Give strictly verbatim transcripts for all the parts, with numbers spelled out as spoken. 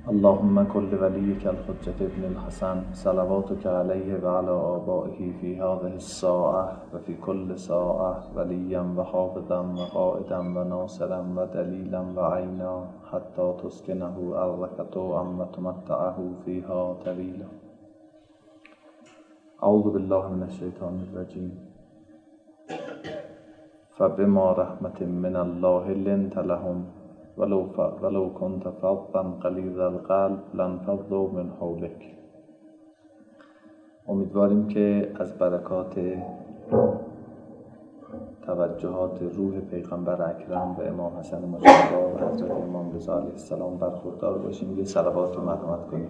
اللهم كل وليك الحجة ابن الحسن صلواتك عليه وعلى آبائه في هذه الساعة وفي كل ساعة وليا وحافظا وقائدا وناصرا ودليلا وعينا حتى تسكنه أرضك طوعا وتمتعه فيها طويلا. أعوذ بالله من الشيطان الرجيم. فبما رحمة من الله لنت لهم ولو ولو كنت فظا غلیظ القلب لانفضوا من حولك. امیدواریم که از برکات توجهات روح پیغمبر اکرم و امام حسن مجتبی و حضرت امام رضا علیه السلام برخوردار باشیم. یه صلوات و مرحمت کنیم.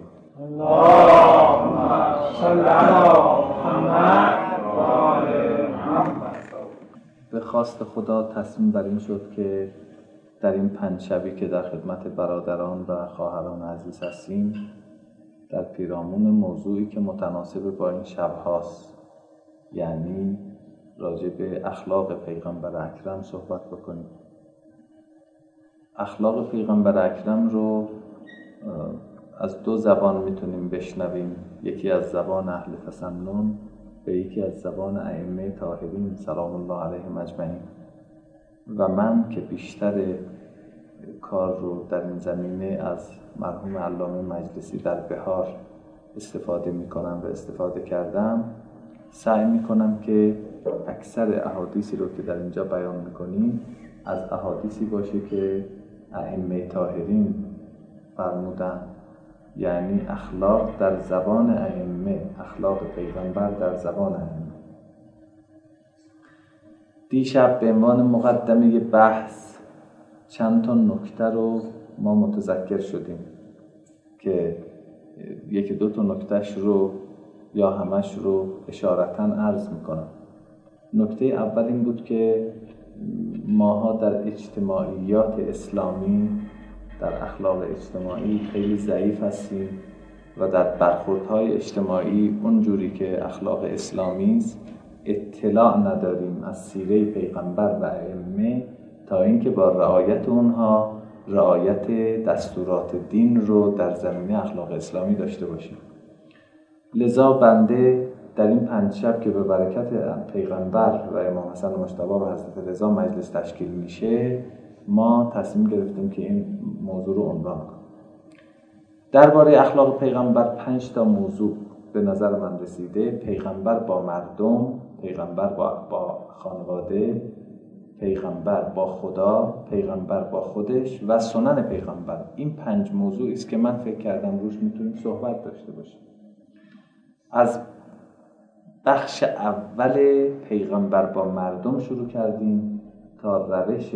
اللهم صل علی محمد و آل محمد. به خواست خدا تصمیم بر این شد که در این پنج شبی که در خدمت برادران و خواهران عزیز هستیم در پیرامون موضوعی که متناسب با این شب هاست، یعنی راجع به اخلاق پیغمبر اکرم صحبت بکنیم. اخلاق پیغمبر اکرم رو از دو زبان میتونیم بشنویم، یکی از زبان اهل تسنن و یکی از زبان ائمه طاهرین سلام الله علیهم اجمعین. و من که بیشتر کار رو در این زمینه از مرحوم علامه مجلسی در بهار استفاده میکنم و استفاده کردم، سعی میکنم که اکثر احادیثی رو که در اینجا بیان میکنیم از احادیثی باشه که ائمه طاهرین فرمودن، یعنی اخلاق در زبان ائمه، اخلاق پیغمبر در زبان ائمه. دیشب به عنوان مقدمه بحث چند تا نکته رو ما متذکر شدیم که یکی دو تا نکتهش رو یا همش رو اشارتاً عرض میکنم. نکته اول این بود که ماها در اجتماعیات اسلامی، در اخلاق اجتماعی خیلی ضعیف هستیم و در برخوردهای اجتماعی اونجوری که اخلاق اسلامی است اطلاع نداریم از سیره پیغمبر و ائمه تا اینکه با رعایت اونها رعایت دستورات دین رو در زمینه اخلاق اسلامی داشته باشیم. لذا بنده در این پنج شب که به برکت پیغمبر و امام حسن مجتبی و حضرت رضا مجلس تشکیل میشه، ما تصمیم گرفتیم که این موضوع رو عنوان کنیم. درباره اخلاق پیغمبر پنج تا موضوع به نظر من رسیده: پیغمبر با مردم، پیغمبر با, با خانواده، پیغمبر با خدا، پیغمبر با خودش و سنن پیغمبر. این پنج موضوعی است که من فکر کردم روش میتونیم صحبت داشته باشیم. از بخش اول پیغمبر با مردم شروع کردیم تا روش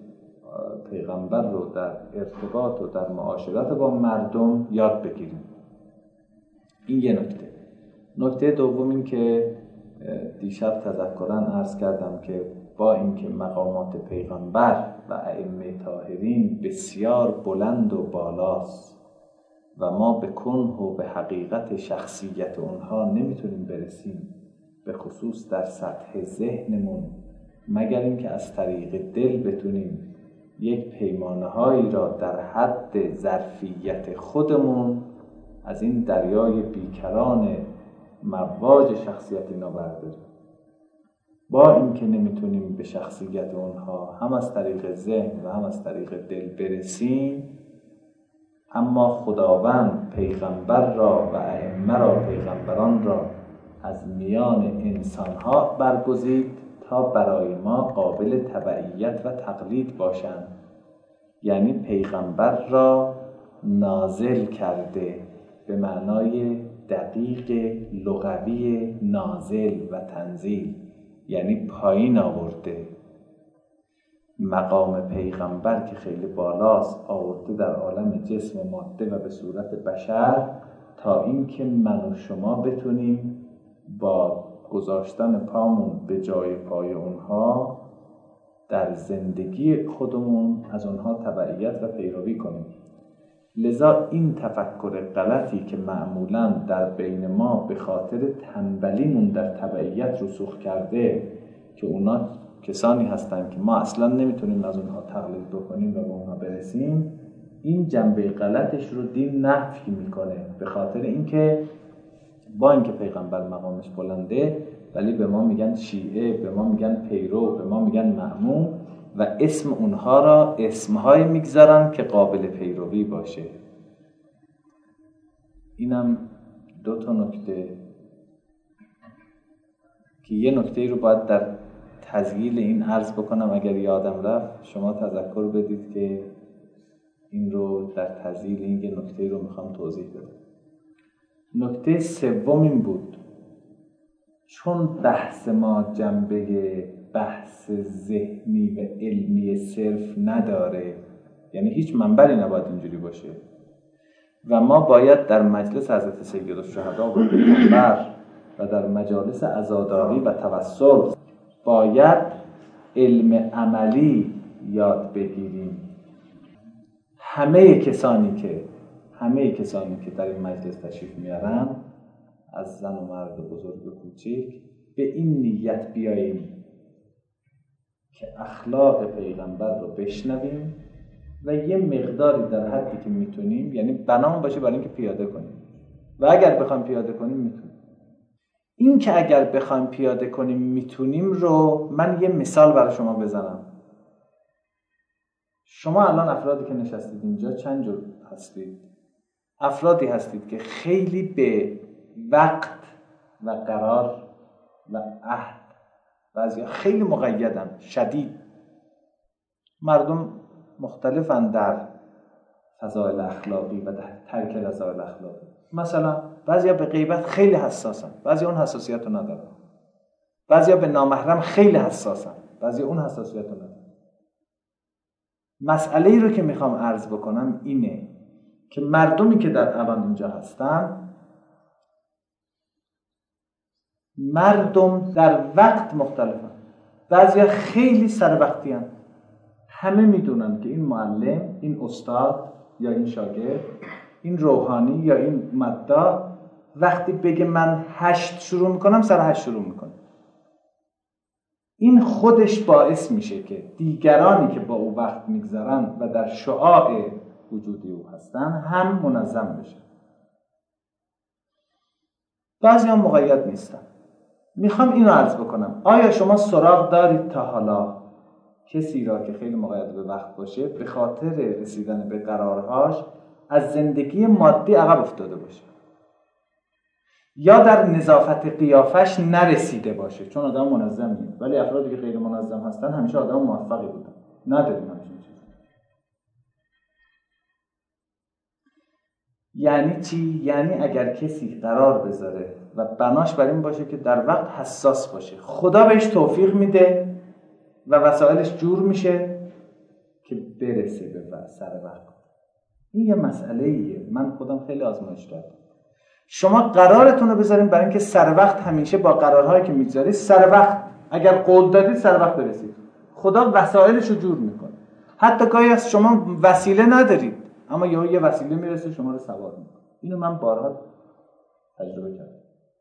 پیغمبر رو در ارتباط و در معاشرت با مردم یاد بگیریم. این یه نکته. نکته دوم این که دیشب تذکراً عرض کردم که با اینکه مقامات پیغمبر و ائمه طاهرین بسیار بلند و بالاست و ما به کنه و به حقیقت شخصیت اونها نمیتونیم برسیم، به خصوص در سطح ذهنمون، مگر اینکه از طریق دل بتونیم یک پیمانه‌هایی را در حد ظرفیت خودمون از این دریای بیکران مواج شخصیت اینا برداریم. با اینکه نمیتونیم به شخصیت اونها هم از طریق ذهن و هم از طریق دل برسیم، اما خداوند پیغمبر را و ائمه را، پیغمبران را از میان انسانها برگزید تا برای ما قابل تبعیت و تقلید باشند. یعنی پیغمبر را نازل کرده به معنای دقیق لغوی نازل و تنزیل، یعنی پایین آورده. مقام پیغمبر که خیلی بالاست آورده در عالم جسم و ماده و به صورت بشر، تا اینکه من و شما بتونیم با گذاشتن پامون به جای پای اونها در زندگی خودمون از اونها تبعیت و پیروی کنیم. لذا این تفکر غلطی که معمولاً در بین ما به خاطر تنبلیمون در تبعیت رسوخ کرده که اونا کسانی هستند که ما اصلا نمیتونیم از اونها تقلید بکنیم و به اونها برسیم، این جنبه غلطش رو دین نفی میکنه، به خاطر اینکه با اینکه پیغمبر مقامش بلنده ولی به ما میگن شیعه، به ما میگن پیرو، به ما میگن مأموم و اسم اونها را اسمهای میگذارن که قابل پیروی باشه. اینم دو تا نکته که یه نکته رو باید در تذییل این عرض بکنم، اگر یادم رفت شما تذکر بدید که این رو در تذییل این یه نکته رو میخوام توضیح بدم. نکته سوم این بود، چون بحث ما جنبه بحث ذهنی و علمی صرف نداره، یعنی هیچ منبعی نباید اینجوری باشه و ما باید در مجلس حضرت سیدالشهدا و پیغمبر و در مجالس عزاداری و توسل باید علم عملی یاد بگیریم. همه کسانی که همه کسانی که در این مجلس تشریف میارن، از زن و مرد بزرگ و کوچک، به این نیت بیاییم که اخلاق پیغمبر رو بشنویم و یه مقداری در حدی که میتونیم، یعنی بنامون باشه برای اینکه پیاده کنیم و اگر بخوایم پیاده کنیم میتونیم. این که اگر بخوایم پیاده کنیم میتونیم رو من یه مثال برای شما بزنم. شما الان افرادی که نشستید اینجا چند جور هستید؟ افرادی هستید که خیلی به وقت و قرار و عهد بعضیا خیلی مقیدن، شدید. مردم مختلفن در فضایل اخلاقی و در ترک رذایل اخلاقی. مثلا بعضیا به غیبت خیلی حساسن، بعضیا اون حساسیت رو ندارن. بعضیا به نامحرم خیلی حساسن، بعضیا اون حساسیت رو ندارن. مسئله ای رو که میخوام عرض بکنم اینه که مردمی که در الان اینجا هستن، مردم در وقت مختلفن. بعضیا خیلی سر وقتی هن. همه میدونن که این معلم، این استاد یا این شاگرد، این روحانی یا این مدعا وقتی بگه من هشت شروع میکنم سر هشت شروع میکنم. این خودش باعث میشه که دیگرانی که با او وقت میگذارن و در شعاع وجودی او هستن هم منظم بشن. بعضی هم مقید نیستن. میخوام اینو عرض بکنم، آیا شما سراغ دارید تا حالا کسی را که خیلی مقید به وقت باشه به خاطر رسیدن به قرارهاش از زندگی مادی عقب افتاده باشه یا در نظافت قیافش نرسیده باشه؟ چون آدم منظمیه، ولی افرادی که غیر منظم هستن همیشه آدم موفقی بودن. نداریم همچین چیزی. یعنی چی؟ یعنی اگر کسی قرار بذاره و بناش بر این باشه که در وقت حساس باشه، خدا بهش توفیق میده و وسایلش جور میشه که برسه به سر وقت. این یه مسئله ایه. من خودم خیلی آزمایش کردم. شما قرارتون رو بذارین برای اینکه سر وقت همیشه با قرارهایی که میذارید سر وقت، اگر قول دادید سر وقت برسید، خدا وسایلش رو جور میکنه. حتی گاهی از شما وسیله ندارید اما یه یه وسیله میرسه شما رو سوار میکنه. اینو من بارها تجربه کردم.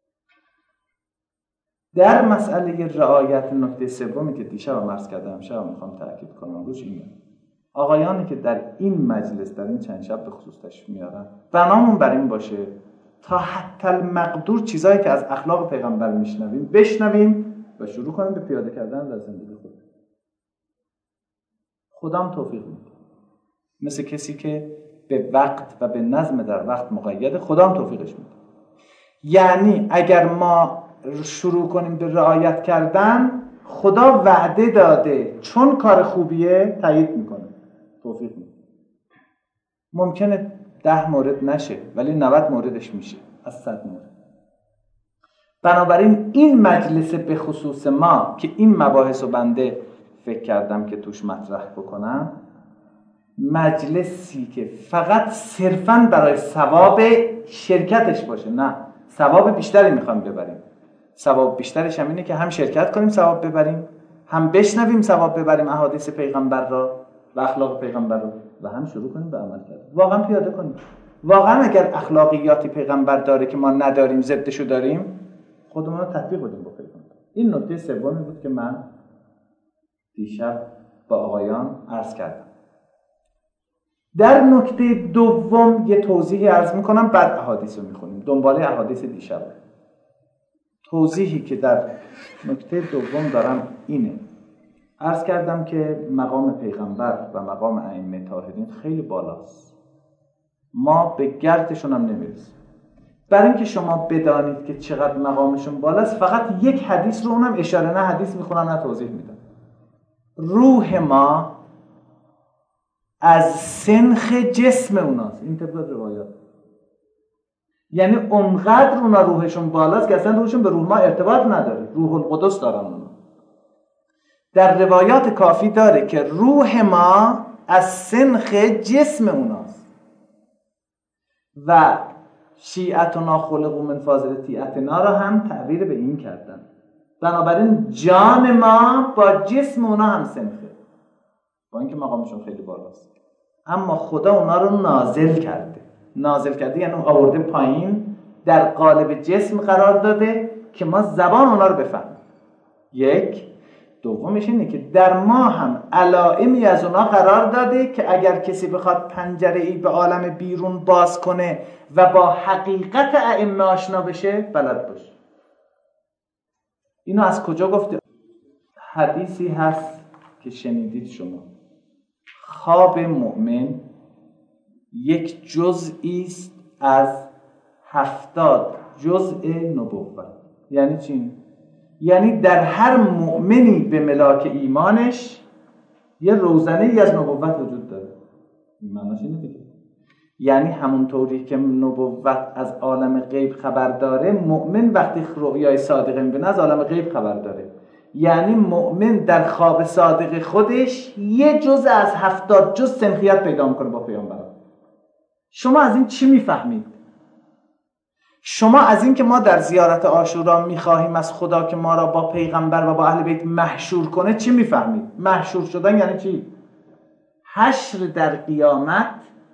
در مسئله رعایت نکته سومی که دیشب عرض کردم، شب میخوام تاکید کنم روش اینه. آقایانی که در این مجلس در این چند شب به خصوص تشریف میارن، بنامون بر این باشه تا حتی المقدور چیزایی که از اخلاق پیغمبر میشنویم بشنویم و شروع کنیم به پیاده کردن در زندگی خود. خدام توفیق میده. مثل کسی که به وقت و به نظم در وقت مقیده، خدام توفیقش میده. یعنی اگر ما شروع کنیم به رعایت کردن، خدا وعده داده چون کار خوبیه تایید میکنه، توفیق میده. ممکنه ده مورد نشه ولی نود موردش میشه از صد مورد. بنابراین این مجلس به خصوص ما که این مباحث رو بنده فکر کردم که توش مطرح بکنم، مجلسی که فقط صرفاً برای ثواب شرکتش باشه، نه ثواب بیشتری میخوام ببریم. ثواب بیشترش هم اینه که هم شرکت کنیم ثواب ببریم، هم بشنویم ثواب ببریم احادیث پیغمبر را و اخلاق پیغمبر را، و هم شروع کنیم به عمل کردن، واقعا پیاده کنیم. واقعا اگر اخلاقیاتی پیغمبر داره که ما نداریم، ضدشو داریم، خودمون رو تطبیق بدیم با پیغمبر. این نکته سومی بود که من دیشب با آقایان عرض کردم. در نکته دوم یه توضیحی عرض میکنم، بعد احادیث رو میخونیم دنباله احادیث دیشب. توضیحی که در نکته دوم دارم اینه. عرض کردم که مقام پیغمبر و مقام ائمه طاهرین خیلی بالاست، ما به گردشون هم نمیرسیم. برای اینکه شما بدانید که چقدر مقامشون بالاست، فقط یک حدیث رو، اونم اشاره، نه حدیث میخونم نه توضیح میدم. روح ما از سنخ جسم اوناست، این طبق روایات. یعنی اونقدر اونا روحشون بالاست که اصلا روحشون به روح ما ارتباط نداره، روح القدس دارن اونا. در روایات کافی داره که روح ما از سنخ جسم اوناست. و شیعتنا خلقوا من فاضل طیعتنا را هم تعبیر به این کردن. بنابراین جان ما با جسم اونا هم سنخه، با اینکه مقامشون خیلی بالاست. اما خدا اونا رو نازل کرده. نازل کرده یعنی آورده پایین، در قالب جسم قرار داده که ما زبان اونا رو بفهمیم. یک. دومش اینه که در ما هم علائمی از اونا قرار داده که اگر کسی بخواد پنجره‌ای به عالم بیرون باز کنه و با حقیقت ائمه آشنا بشه، بلد باشه. اینو از کجا گفته؟ حدیثی هست که شنیدید شما. خواب مؤمن یک جزئی است از هفتاد جزء نبوت. یعنی چی؟ یعنی در هر مؤمنی به ملاک ایمانش یه روزنه‌ای از نبوت وجود داره. این معناش اینه دیگه. یعنی همونطوری که نبوت از عالم غیب خبر داره، مؤمن وقتی رؤیای صادقه می‌بینه از عالم غیب خبر داره. یعنی مؤمن در خواب صادق خودش یه جزء از هفتاد جزء سنخیت پیدا می‌کنه با پیامبران. شما از این چی می‌فهمید؟ شما از این که ما در زیارت عاشورا می‌خواهیم از خدا که ما را با پیغمبر و با اهل بیت محشور کنه چی می‌فهمید؟ محشور شدن یعنی چی؟ حشر در قیامت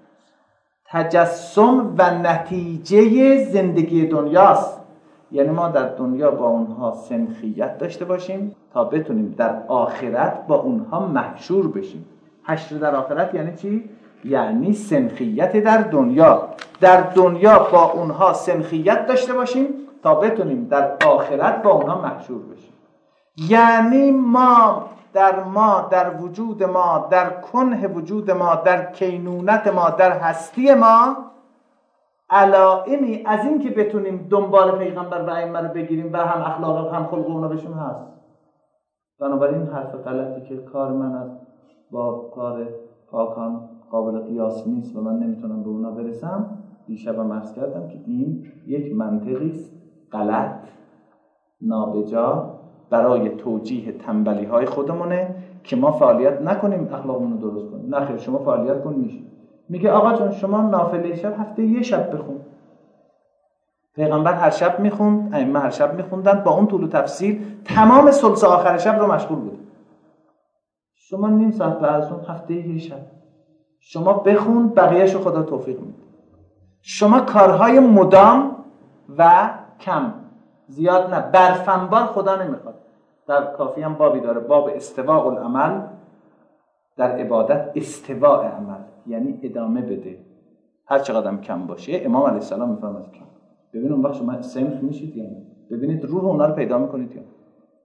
تجسم و نتیجه زندگی دنیاست. یعنی ما در دنیا با اونها سنخیت داشته باشیم تا بتونیم در آخرت با اونها محشور بشیم. حشر در آخرت یعنی چی؟ یعنی سنخیت در دنیا. در دنیا با اونها سنخیت داشته باشیم تا بتونیم در آخرت با اونها محشور بشیم. یعنی ما در ما، در وجود ما، در کنه وجود ما، در کینونت ما، در هستی ما علائمی از این که بتونیم دنبال پیغمبر و ائمه رو بگیریم و هم اخلاق هم خلق اونا بشیم هست. بنابراین حرف غلطی که کار من از با کار پاکان قابل قیاس نیست و من نمیتونم به اونا برسم، دیشبم عرض کردم که این یک منطقی است غلط، نابجا، برای توجیه تنبلی های خودمونه که ما فعالیت نکنیم اخلاقمون رو درست کنیم. نه خیر، شما فعالیت کن میشه. میگه آقا جون شما نافله شب هفته یه شب بخون. پیغمبر هر شب میخوند، ائمه هر شب میخوندن، با اون طول و تفسیر تمام ثلث آخر شب رو مشغول بود. شما نیم ساعت بعد اون هفته یه شب شما بخون، بقیه‌شو خدا توفیق میده. شما کارهای مدام و کم، زیاد نه، برفنبار خدا نمیخواد. در کافی هم بابی داره، باب استواء العمل، در عبادت استواء عمل یعنی ادامه بده، هر چقدر کم باشه. امام علیه السلام میفرماد کم. ببین اون وقت شما سنخ میشید یا نه؟ ببینید روح اونا رو پیدا میکنید یا نه؟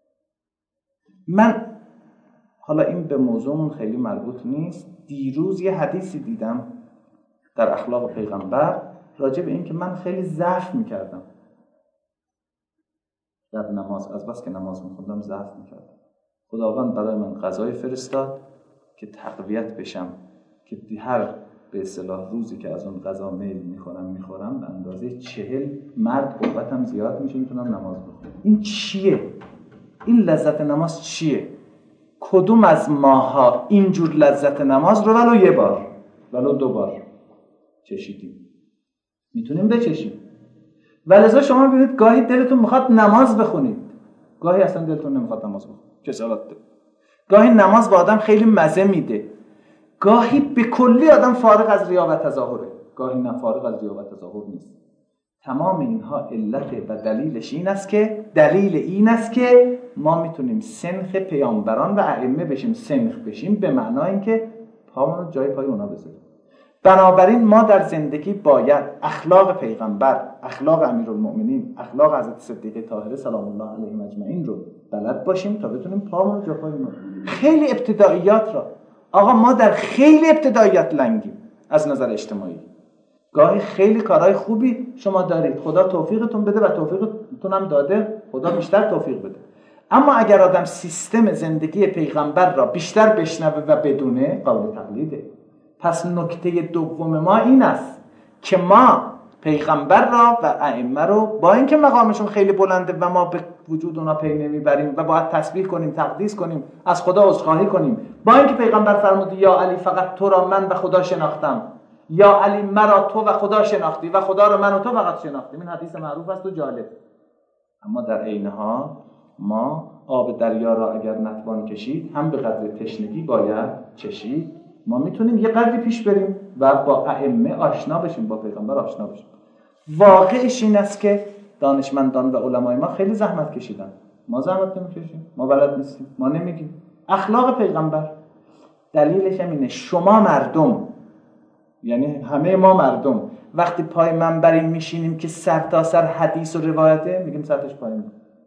من حالا این به موضوعمون خیلی مربوط نیست. دیروز یه حدیثی دیدم در اخلاق پیغمبر راجع به این که من خیلی ضعف میکردم در نماز، از بس که نماز میخوندم ضعف میکردم. خداوند برای من غذای فرستاد که تقویت بشم، که هر به اصطلاح روزی که از اون غذا میل میخورم میخورم به اندازه چهل مرد قوتم زیاد میشه، میتونم نماز بخونم. این چیه؟ این لذت نماز چیه؟ کدوم از ماها اینجور لذت نماز رو ولو یه بار ولو دو بار چشیدیم؟ میتونیم بچشیم. ولذا شما ببینید گاهی دلتون میخواد نماز بخونید، گاهی اصلا دلتون نمیخواد نماز بخونید. کسالت ده. گاهی نماز با آدم خیلی مزه میده، گاهی به کلی آدم فارغ از ریا و تظاهره، گاهی نه فارغ از ریا و تظاهر نیست. تمام اینها علت و دلیلش این است که دلیل این است که ما میتونیم سنخ پیامبران و ائمه بشیم. سنخ بشیم به معنای اینکه پامون رو جای پای اونا بذاریم. بنابراین ما در زندگی باید اخلاق پیغمبر، اخلاق امیرالمؤمنین، اخلاق حضرت صدیقه طاهره سلام الله علیهم اجمعین رو بلد باشیم تا بتونیم پامون رو جا ما. خیلی ابتداییات را آقا ما در خیلی ابتداییات لنگیم از نظر اجتماعی. گاهی خیلی کارهای خوبی شما دارید، خدا توفیقتون بده و توفیقتون هم داده، خدا بیشتر توفیق بده. اما اگر آدم سیستم زندگی پیغمبر را بیشتر بشنوه و بدونه، قابل تقلیده. پس نکته دوم ما این است که ما پیغمبر را و ائمه رو با اینکه مقامشون خیلی بلنده و ما به وجود اونا پی نمیبریم و باید تسبیح کنیم، تقدیس کنیم، از خدا عذرخواهی کنیم، با اینکه پیغمبر فرمود یا علی فقط تو را من و خدا شناختم، یا علی مرا تو و خدا شناختی و خدا را من و تو فقط شناختیم، این حدیث معروف است و جالب. اما در عین حال ما آب دریا را اگر نتوان کشید هم به قدر تشنگی باید چشید. ما میتونیم یه قدری پیش بریم و با ائمه آشنا بشیم، با پیغمبر آشنا بشیم. واقعش این است که دانشمندان و علمای ما خیلی زحمت کشیدن، ما زحمت نمیکشیم، ما بلد نیستیم، ما نمیگیم. اخلاق پیغمبر دلیلش هم اینه شما مردم، یعنی همه ما مردم، وقتی پای منبری میشینیم که سر تا سر حدیث و روایته، میگیم سطحش پایینه.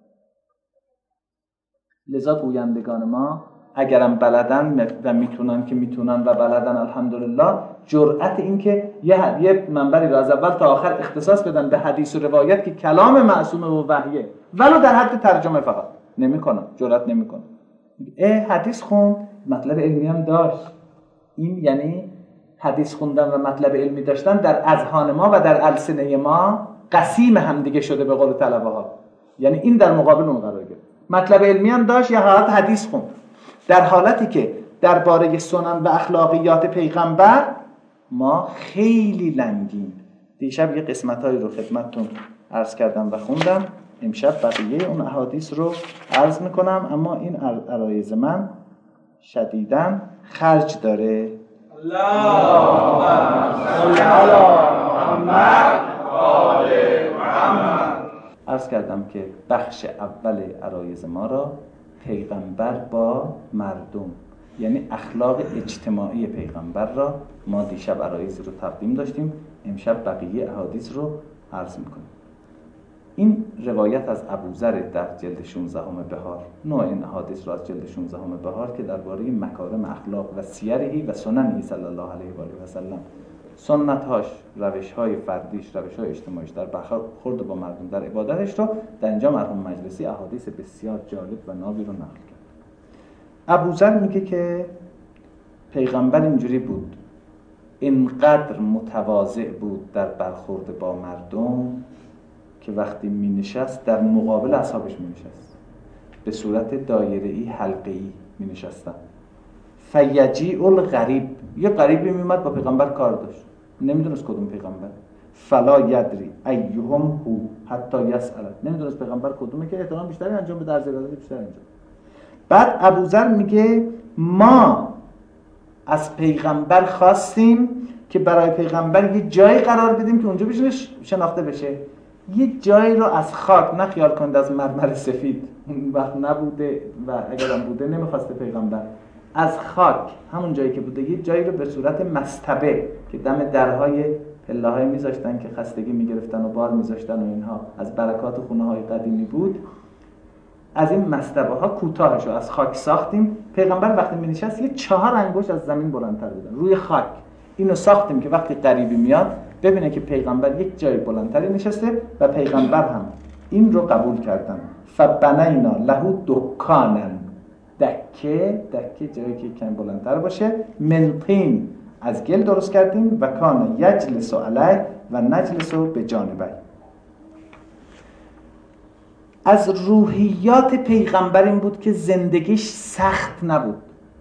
لذا گویندگان ما اگرم بلدن و میتونن که میتونن و بلدن الحمدلله، جرأت این که یه یه منبری رو از اول تا آخر اختصاص بدن به حدیث و روایت که کلام معصومه و وحیه، ولو در حد ترجمه فقط، نمیکنن، جرأت نمیکنن. اه حدیث خوند، مطلب علمی هم داشت. این یعنی حدیث خوندن و مطلب علمی داشتن در اذهان ما و در السنه ما قسیم هم دیگه شده به قول طلبه ها. یعنی این در مقابل اون قرار گرفت. مطلب علمی هم داشت یا حالت حدیث خوند، در حالتی که درباره سنن و اخلاقیات پیغمبر ما خیلی لنگیم. دیشب یه قسمتایی رو خدمتتون عرض کردم و خوندم، امشب بقیه اون احادیث رو عرض میکنم، اما این عرایض من شدیداً خرج داره. اللهم صل علی محمد و آل محمد. عرض کردم که بخش اول عرایض ما را پیغمبر با مردم، یعنی اخلاق اجتماعی پیغمبر را ما دیشب عرایض رو تقدیم داشتیم، امشب بقیه احادیث رو عرض میکنیم. این روایت از ابوذر در جلد شانزده بهار، نوع این احادیث را از جلد شانزده بهار که درباره مکارم اخلاق و سیرهی و سننی صلی الله علیه و آله و سلم، سنت‌هاش، روش‌های فردیش، روش‌های اجتماعیش در برخورد با مردم، در عبادتش رو در اینجا مرحوم مجلسی احادیث بسیار جالب و نابی رو نقل کرد. ابوذر میگه که پیغمبر اینجوری بود، اینقدر متواضع بود در برخورد با مردم که وقتی می نشست در مقابل اصحابش می نشست، به صورت دایره‌ای حلقه‌ای می نشستن. فیجیء الغریب، یه غریبی می اومد با پیغمبر کار داشت، نمیدونست کدوم پیغمبر، فلا یدری ایهم هو حتی یسأل، نمیدونست پیغمبر کدومه که احترام بیشتری انجام بده، در زیادت بیشتر انجام. بعد ابوذر میگه ما از پیغمبر خواستیم که برای پیغمبر یه جایی قرار بدیم که اونجا بشه شناخته بشه. یه جایی رو از خاک، نه خیال کنید از مرمر سفید، اون وقت نبوده و اگرم بوده نمیخواسته پیغمبر، از خاک همون جایی که بوده یه جایی رو به صورت مصطبه که دم درهای پله‌های میذاشتن که خستگی میگرفتن و بار میذاشتن و اینها، از برکات خونه‌های قدیمی بود، از این مصطبه ها کوتاهش رو از خاک ساختیم. پیغمبر وقتی می نشست یه چهار انگشت از زمین بلندتر بودن روی خاک. اینو ساختیم که وقتی غریبی میاد ببینه که پیغمبر یک جای بلندتری نشسته و پیغمبر هم این رو قبول کردن. فبنینا له دکانا، دکه دکه جایی که کم بلندتر باشه، من طین، از گل درست کردیم، و کان یجلس علیه و نجلس به جانبه. از روحیات پیغمبر این بود که زندگیش سخت نبود.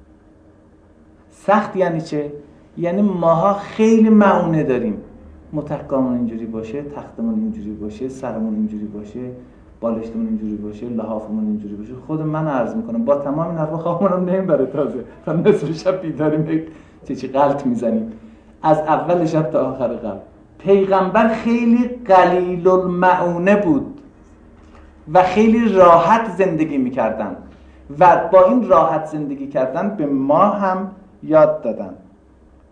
سخت یعنی چه؟ یعنی ماها خیلی معونه داریم، متکامون اینجوری باشه، تختمون اینجوری باشه، سرمون اینجوری باشه، بالشتمون اینجوری باشه، لحافمون اینجوری باشه. خود من عرض میکنم با تمام این حرفا خوابمون نمیبره، تازه تا نصف شب بیداریم چه چی غلط میزنیم از اول شب تا آخر قبل. پیغمبر خیلی قلیل المعونه بود و خیلی راحت زندگی میکردن و با این راحت زندگی کردن به ما هم یاد دادن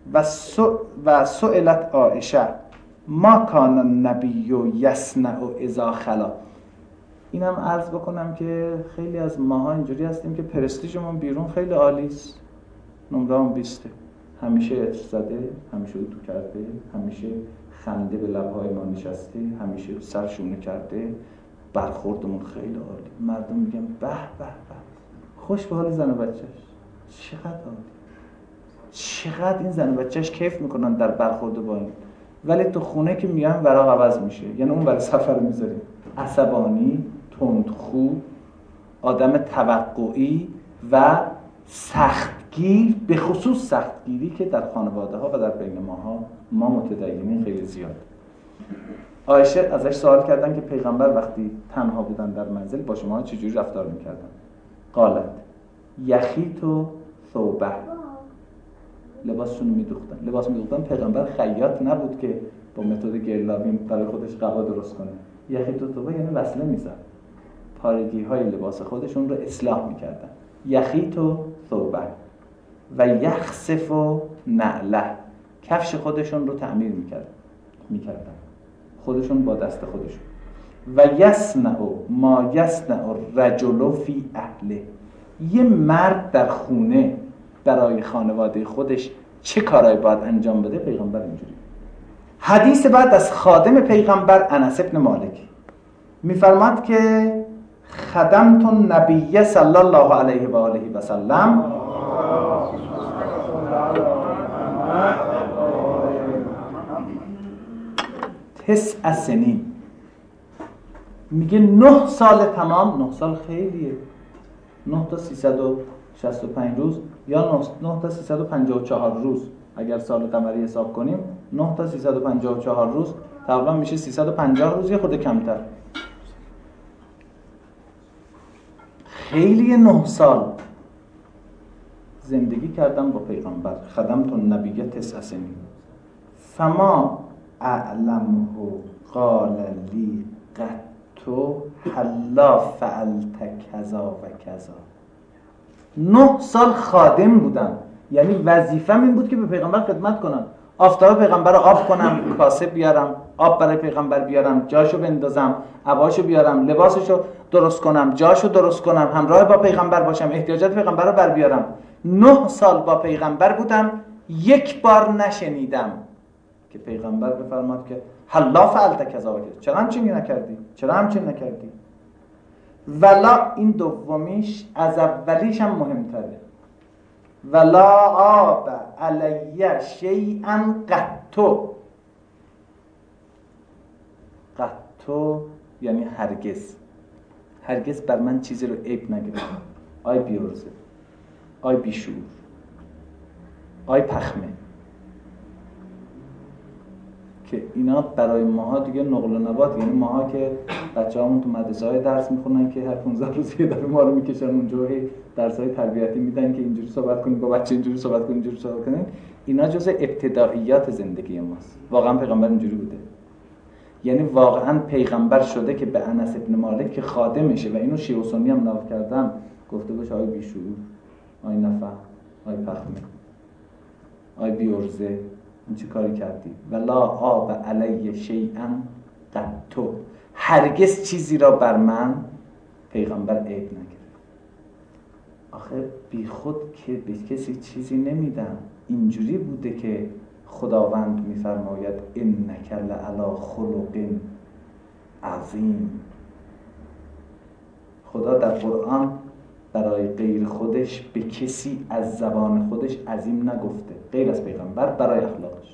و سو و سئلت عائشه ما کان النبی یصنع اذا خلا. اینم عرض بکنم که خیلی از ماها اینجوری هستیم که پرستیژمون بیرون خیلی عالی است، نمره‌مون بیسته، همیشه عطر زده، همیشه اتو کرده، همیشه خنده به لب‌های ما نشسته، همیشه سرشونه کرده، برخوردمون خیلی عالی. مردم میگن به به به خوش به حال زن و بچه‌ش، چقدر عالی، چقدر این زن و بچه‌ش کیف میکنن در برخورد با این. ولی تو خونه که میان ورق عوض میشه، یعنی اون برای سفر میذاریم. عصبانی، تندخو، آدم توقعی و سختگیر، به خصوص سختگیری که در خانواده ها و در بین ماها ما متدینین خیلی زیاد. عایشه ازش سوال کردن که پیغمبر وقتی تنها بودن در منزل با شما چجوری رفتار میکردن؟ قالت یخیتو ثوبه، لباسشون میدوختن. لباس میدوختن. پیغمبر خیاط نبود که با متد گردابی برای خودش قبا درست کنه. یخیتو ثوبه یعنی وصله میزد، پارگی های لباس خودشون رو اصلاح میکردن. یخیتو ثوبه و یخسفو نعله، کفش خودشون رو تعمیر میکردن میکردن خودشون با دست خودشون. و یصنع ما یصنع الرجل فی اهله، یه مرد در خونه برای خانواده خودش چه کارایی باید انجام بده پیغمبر اینجوری. حدیث بعد از خادم پیغمبر انس ابن مالک میفرماد که خدمت النبی صلی الله علیه و آله و سلم تسع سنین، میگه نه سال تمام. نه سال خیلیه، نه تا سیصد و شصت و پنج روز یا نه تا سیصد و پنجاه و چهار روز اگر سال قمری حساب کنیم، نه تا سیصد و پنجاه و چهار روز تقریبا میشه سیصد و پنجاه روز، یه خورده کمتر. خیلی نه سال زندگی کردم با پیغمبر. خدمت النبی تسع سنین فما اعلمه قال لی قطو حلا فعلت کذا و کذا. نه سال خادم بودم، یعنی وظیفه‌م این بود که به پیغمبر خدمت کنم. آفتاب پیغمبر رو آب کنم، کاسه بیارم، آب برای پیغمبر بیارم، جاشو بندازم، عباشو بیارم، لباسشو درست کنم، جاشو درست کنم، همراه با پیغمبر باشم، احتیاجات پیغمبر رو بر بیارم. نه سال با پیغمبر بودم، یک بار نشنیدم که پیغمبر بفرماد که حلا فعلت کذا و کذا، چرا همچین نکردی؟ چرا همچین نکردی؟ ولا این دومیش از اولیش هم مهمتره. ولا آب علی شیئا قطو. قطو یعنی هرگز، هرگز بر من چیزی رو عیب نگرفت. آی بیورزه، آی بیشور، آی پخمه، که اینا برای ماها دیگه نقل و نبات. یعنی ماها که بچه‌هامون تو مدرسه‌های درس میخونن که هر پانزده روز یه دفعه ما رو میکشن اونجا هی درس‌های تربیتی میدن که اینجوری صحبت کنید با بچه، اینجوری صحبت کنید، اینجوری صحبت کنید. اینا جزء ابتداییات زندگی ماست. واقعا پیغمبر اینجوری بوده. یعنی واقعا پیغمبر شده که به انس ابن مالک که خادمشه و اینو شیعه و سنی هم نقل کردن گفته باشه آی بیشور، آی نفهم، آی پخمه، آی بیورزه، این چه کاری کردی؟ ولا آب علی شیئا قطو، هرگز چیزی را بر من پیغمبر عیب نگرفت. آخه بی خود که به کسی چیزی نمیدم. اینجوری بوده که خداوند میفرماید انک لعلی خلق عظیم. خدا در قرآن برای غیر خودش به کسی از زبان خودش عظیم نگفته، غیر از پیغمبر برای اخلاقش.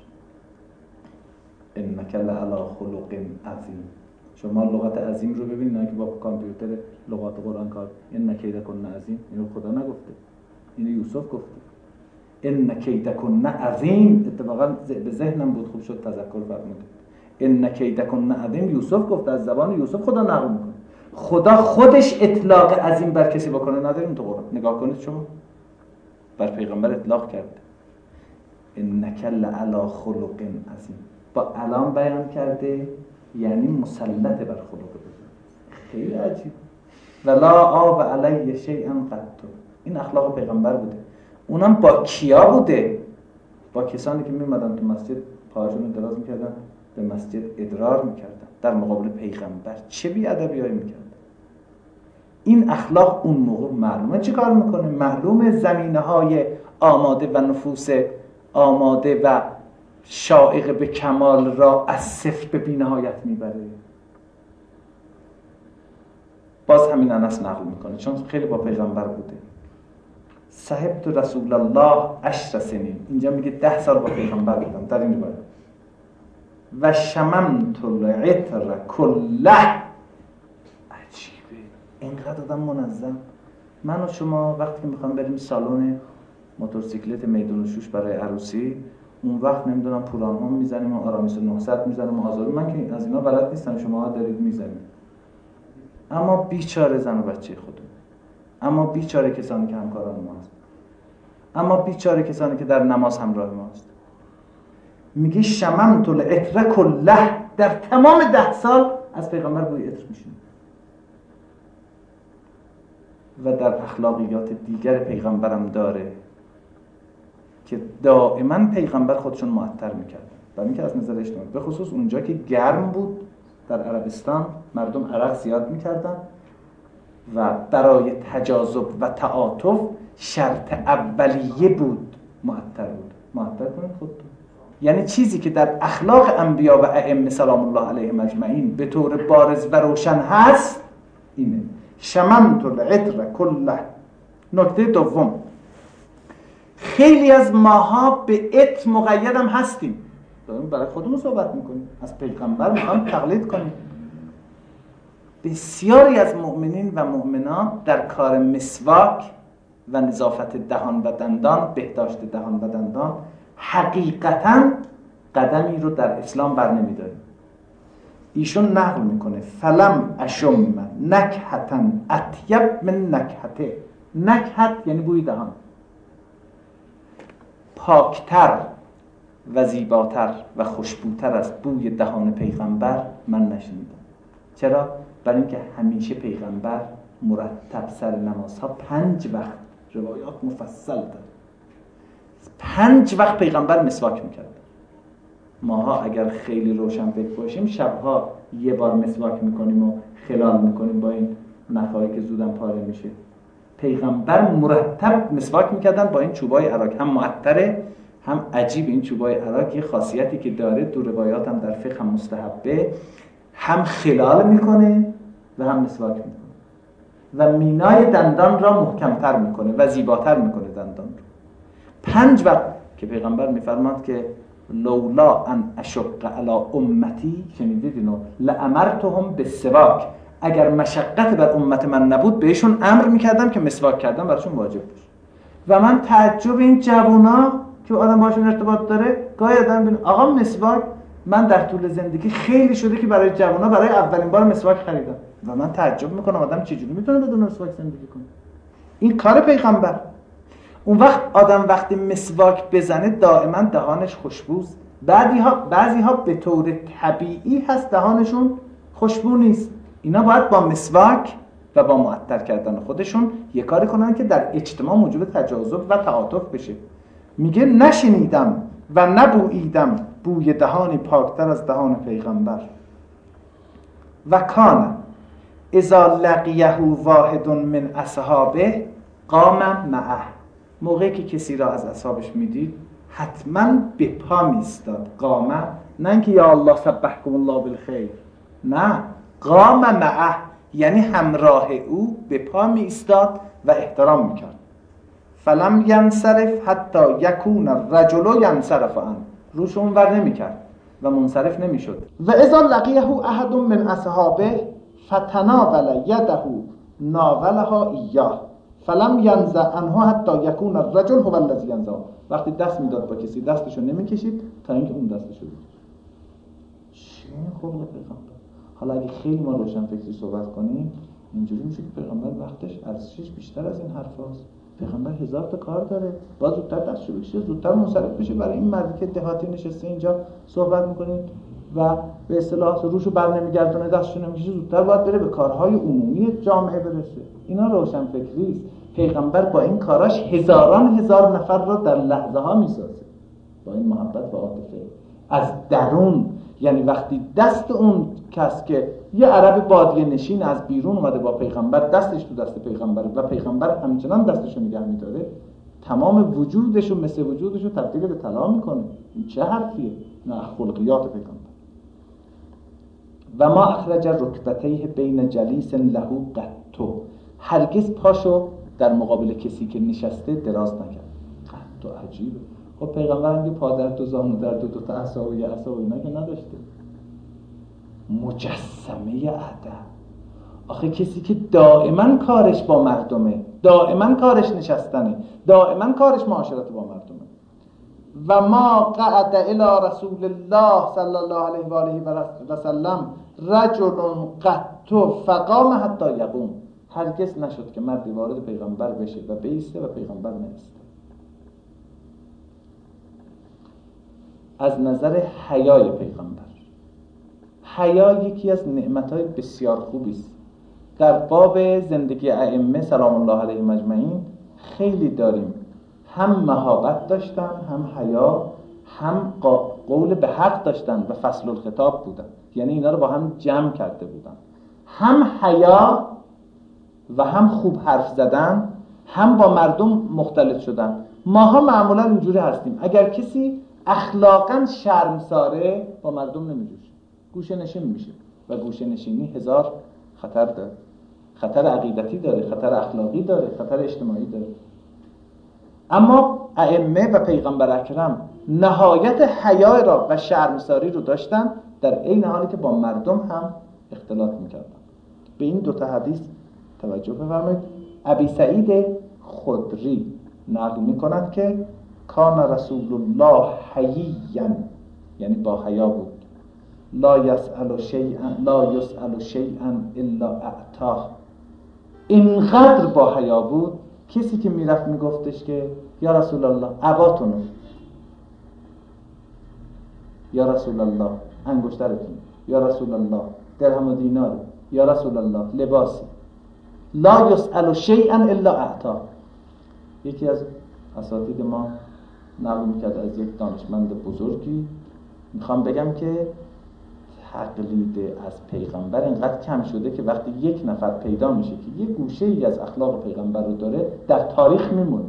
انک لعلی خلق عظیم. شما لغت عظیم رو ببینید، نه که با کامپیوتر لغات قرآن کار. ان کیدکن عظیم، اینو خدا نگفته، اینو یوسف گفته. ان کیدکن عظیم، اتفاقا به ذهنم بود، خوب شد تذکر فرمودید. ان کیدکن عظیم یوسف گفت، از زبان یوسف خدا نقل میکنه. خدا خودش اطلاق عظیم بر کسی بکنه نداریم تو قرآن. نگاه کنید شما، بر پیغمبر اطلاق کرده انک لعلی خلق عظیم، با علام بیان کرده، یعنی مسلط بر خلق بزرگ. خیلی عجیب. ولا آب علی شیئا قطو، این اخلاق پیغمبر بوده. اونم با کیا بوده؟ با کسانی که میمدن تو مسجد پاهاشون رو دراز میکردن به مسجد ادرار میکردن در مقابل پیغمبر. چه بی‌ادبیایی میکردن. این اخلاق اون موقع معلومه چه کار میکنه. معلومه زمینه های آماده و نفوس آماده و شائق به کمال را از صفر به بی‌نهایت میبره. باز همین انس نقل میکنه چون خیلی با پیغمبر بوده. صحبت رسول الله عشر سنین، اینجا میگه ده سال با پیغمبر بودم در این روایت. و شممت العطر کله. عجیبه اینقدر آدم منظم. من و شما وقتی که میخوام بریم سالن موتورسیکلت میدون شوش برای عروسی، اون وقت نمیدونم پوران هم میزنیم و آرامیس نهصد میزنیم و آزادی. من که از اینا بلد نیستم، شما دارید میزنید. اما بیچاره زن و بچه خودمون، اما بیچاره کسانی که همکاران ما هست، اما بیچاره کسانی که در نماز همراه ما هست. میگه شممت العطر کله، در تمام ده سال از پیغمبر بوی عطر میشنید. و در اخلاقیات دیگر پیغمبرم داره که دائما پیغمبر خودشون معطر میکردن برای اینکه از نظر اجتماعی به خصوص اونجا که گرم بود در عربستان مردم عرق زیاد میکردن و برای تجاذب و تعاطف شرط اولیه بود معطر بود. معطر کنید خودتون. یعنی چیزی که در اخلاق انبیا و ائمه سلام الله علیهم اجمعین به طور بارز و روشن هست اینه. شممت العطر کله. نکته دوم، خیلی از ماها به عطر مقید هم هستیم. داریم برای خودمون صحبت میکنیم، از پیغمبر میخوام تقلید کنیم. بسیاری از مؤمنین و مؤمنات در کار مسواک و نظافت دهان و دندان، بهداشت دهان و دندان، حقیقتاً قدمی رو در اسلام بر نمیداریم. ایشون نقل میکنه فلم اشم نکهتا اطیب من نکهته. نکهت یعنی بوی دهان. پاکتر و زیباتر و خوشبوتر از بوی دهان پیغمبر من نشنیدم. چرا؟ برای اینکه همیشه پیغمبر مرتب سر نمازها پنج وقت، روایات مفصل داره، پنج وقت پیغمبر مسواک میکرد. ماها اگر خیلی روشن فکر باشیم شبها یه بار مسواک میکنیم و خلال میکنیم با این نخایی که زودم پاره میشه. پیغمبر مرتب مسواک میکردن با این چوبای عراق. هم معطره هم عجیب. این چوبای عراق یه خاصیتی که داره، دو روایات هم در فقه هم مستحبه، هم خلال میکنه و هم مسواک میکنه و مینای دندان را محکمتر میکنه و زیباتر میکنه دندان رو. پنج وقت که پیغمبر میفرماد که لولا ان اشق علی امتی، شنیدید اینو، لامرتهم بالسواک، اگر مشقت بر امت من نبود بهشون امر میکردم که مسواک کردن براشون واجب باشه. و من تعجب این جوونا که آدم باشون ارتباط داره گاهی آدم ببین آقا مسواک، من در طول زندگی خیلی شده که برای جوونا برای اولین بار مسواک خریدم و من تعجب میکنم آدم چجوری میتونه بدون مسواک زندگی کنه. این کار پیغمبر. اون وقت آدم وقتی مسواک بزنه دائما دهانش خوشبوست. بعضی ها بعضی ها به طور طبیعی هست دهانشون خوشبو نیست. اینا باید با مسواک و با معطر کردن خودشون یه کاری کنن که در اجتماع موجب تجاذب و تعاطف بشه. میگه نشنیدم و نبوییدم بوی دهانی پاکتر از دهان پیغمبر. و کان اذا لقیه واحد من اصحابه قام معه. موقعی که کسی را از اصحابش میدید حتما به پا میستاد. قامه، نه اینکه یا الله سبحکم الله بالخیر، نه، قام معه یعنی همراه او به پا میستاد و احترام میکرد. فلم ینصرف حتی یکون الرجل ینصرف عنه، روش اونور نمیکرد و منصرف نمیشد. و اذا لقیه احد من اصحابه فتناول یده ناولها ایاه فلم ینزع عنه حتی یکون الرجل هو الذی ینزع. وقتی دست میداد با کسی دستشو نمیکشید تا اینکه اون دستشو بگیره. چه خلق پیغمبر. حالا اگه خیلی ما روشن فکری صحبت کنیم اینجوری میشه که پیغمبر وقتش ارزشش بیشتر از این حرفاست. پیغمبر هزار تا کار داره، باز زودتر دستشو بکشه، زودتر منصرف بشه. برای این مردی که دهاتی نشسته اینجا صحبت میکنید و به اصطلاح روشو بر نمیگردونه، دستشو نمیکشه، زودتر باید بره به کارهای عمومی جامعه برسه. اینا روشن فکری است. پیغمبر با این کاراش هزاران هزار نفر را در لحظه ها میسازه. با این محبت و عاطفه از درون. یعنی وقتی دست اون کس که یه عرب بادیه نشین از بیرون اومده با پیغمبر، دستش تو دست پیغمبر و پیغمبر همچنان دستشو نگه می‌داره، تمام وجودشو مثل وجودشو تبدیل به طلا میکنه. این چه حرفیه؟ نه خلقیات پیغمبر. و ما اخرج رکبتیه بین جلیس له قطو، هرگز پاشو در مقابل کسی که نشسته دراز نکرد. قطو عجیبه. خب پیغمبر هم یه پا در دو زانو در دو دو تا عصا و یه عصا و اینا که نداشته. مجسمه ادب. آخه کسی که دائما کارش با مردمه، دائما کارش نشستنه، دائما کارش معاشرت با مردمه. و ما قعد الی رسول الله صلی الله علیه و آله و سلم رجل قط فقام حتی یقوم، هرگز نشد که مردی وارد پیغمبر بشه و بیسته و پیغمبر نیسته. از نظر حیای پیغمبر، حیا یکی از نعمت‌های بسیار خوبی است. در باب زندگی ائمه سلام الله علیهم اجمعین خیلی داریم، هم مهابت داشتن، هم حیا، هم قول به حق داشتن و فصل الخطاب بودن، یعنی اینا رو با هم جمع کرده بودن. هم حیا و هم خوب حرف زدن، هم با مردم مختلط شدن. ماها معمولا اینجوری هستیم، اگر کسی اخلاقا شرمساره با مردم نمیجوشه، گوشه نشین میشه و گوشه نشینی هزار خطر داره. خطر عقیدتی داره، خطر اخلاقی داره، خطر اجتماعی داره. اما ائمه و پیغمبر اکرم نهایت حیا را و شرمساری رو داشتن، در عین حالی که با مردم هم اختلاط میکردن. به این دوتا حدیث توجه بفرمایید. ابی سعید خدری نقل میکند که کان رسول الله حییا، یعنی با حیا بود. لا یسأل شیئا لا یسأل شیئا الا اعطاه. اینقدر با حیا بود کسی که میرفت میگفتش که یا رسول الله عباتونو، یا رسول الله انگشترتون، یا رسول الله درهم و دینار، یا رسول الله لباسی، لا یسأل شیئا الا اعطاه. یکی از اساتید ما نقل میکرد از یک دانشمند بزرگی، میخوام بگم که تقلید از پیغمبر اینقدر کم شده که وقتی یک نفر پیدا میشه که یک گوشه ای از اخلاق پیغمبر رو داره، در تاریخ میمونه.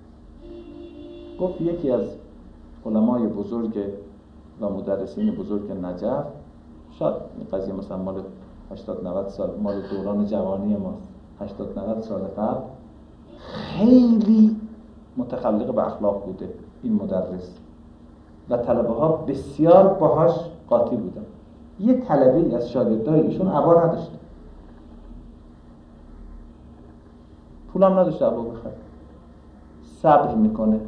گفت یکی از علمای بزرگ و مدرسین بزرگ نجف، شاید این قضیه مثلا مال هشتاد نود سال، مال دوران جوانی ماست، هشتاد نود سال قبل، خیلی متخلق به اخلاق بوده این مدرس و طلبه ها بسیار باهاش قاطی بودن. یه طلبه از شاگردای ایشون عبا نداشته، پولم نداشته عبا بخره، صبر میکنه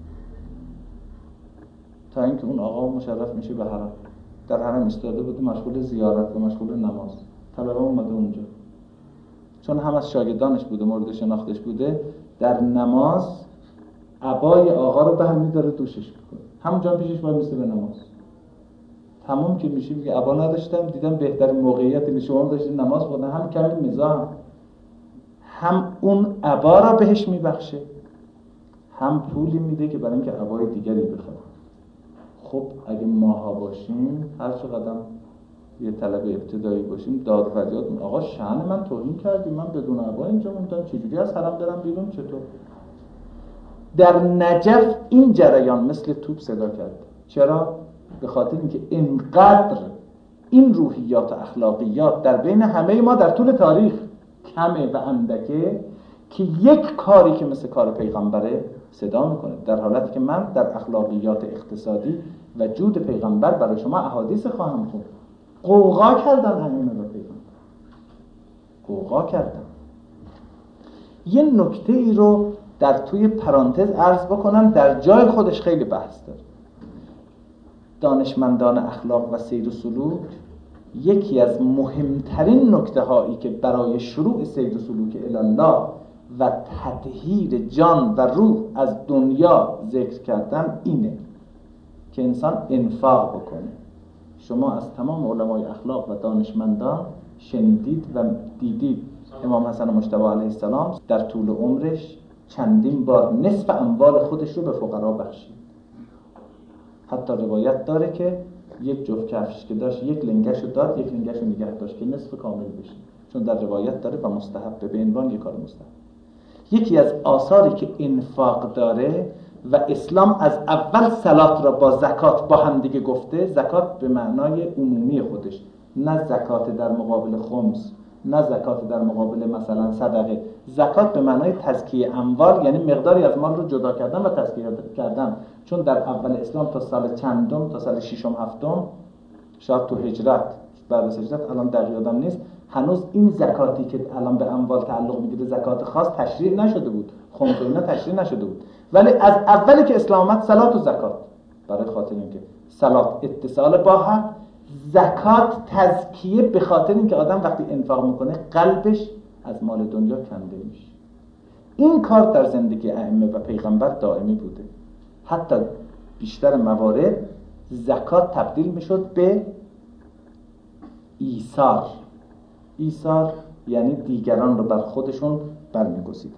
تا اینکه اون آقا مشرف میشه به حرم. در حرم ایستاده بوده مشغول زیارت و مشغول نماز. طلبه اومده اونجا، چون هم از شاگردانش بوده، مورد شناختش بوده، در نماز عبای آقا رو برمی داره دوشش میکنه، همونجا پیشش وای میسته به نماز. تمام که میشه میگه عبا نداشتم، دیدم بهترین موقعیتی که شما داشتید نماز خوندن، هم کمی مزاح، هم اون عبا را بهش میبخشه، هم پولی میده که برای اینکه عبای دیگری بخره. خب اگه ماها باشیم، هر چقدر یه طلب ابتدایی باشیم، داد و فریاد میکنیم آقا شأن من توهین کردی، من بدون عبا اینجا موندم، چجوری از حرم برم بیرون؟ چطور؟ در نجف این جریان مثل توپ صدا کرد. چرا؟ به خاطر اینکه اینقدر این روحیات و اخلاقیات در بین همه ما در طول تاریخ کمه و اندکه که یک کاری که مثل کار پیغمبره صدا میکنه، در حالتی که من در اخلاقیات اقتصادی و جود پیغمبر برای شما احادیث خواهم خوند. قوقا کردن همین رو پیغمبر، قوقا کردن. یه نکته ای رو در توی پرانتز عرض بکنم، در جای خودش خیلی بحث داره. دانشمندان اخلاق و سیر و سلوک یکی از مهمترین نکته هایی که برای شروع سیر و سلوک الی الله و تطهیر جان و روح از دنیا ذکر کردن اینه که انسان انفاق بکنه. شما از تمام علمای اخلاق و دانشمندان شنیدید و دیدید امام حسن مجتبی علیه السلام در طول عمرش چندین بار نصف اموال خودش رو به فقرا بخشید. حتی روایت داره که یک جفت کفش که داشت یک لنگش رو داد، یک لنگش رو نگه داشت که نصف کامل بشه، چون در روایت داره و مستحب به عنوان یک کار مستحب. یکی از آثاری که انفاق داره و اسلام از اول صلات را با زکات با هم دیگه گفته، زکات به معنای عمومی خودش، نه زکات در مقابل خمس، نه زکات در مقابل مثلا صدقه. زکات به معنای تزکیه اموال، یعنی مقداری از مال رو جدا کردن و تزکیه کردن. چون در اول اسلام تا سال چندم، تا سال ششم هفتم، شاید تو هجرت، بعد از هجرت الان دقیق یادم نیست، هنوز این زکاتی که الان به اموال تعلق میگیره زکات خاص تشریع نشده بود، خمس و اینا تشریع نشده بود. ولی از اولی که اسلام اومد صلات و زکات، برای خاطر اینکه صلات اتصال با حق، زکات تزکیه، به خاطر اینکه آدم وقتی انفاق میکنه قلبش از مال دنیا کنده میشه. این کار در زندگی ائمه و پیغمبر دائمی بوده. حتی بیشتر موارد زکات تبدیل میشد به ایثار. ایثار یعنی دیگران رو بر خودشون برمیگزیدن.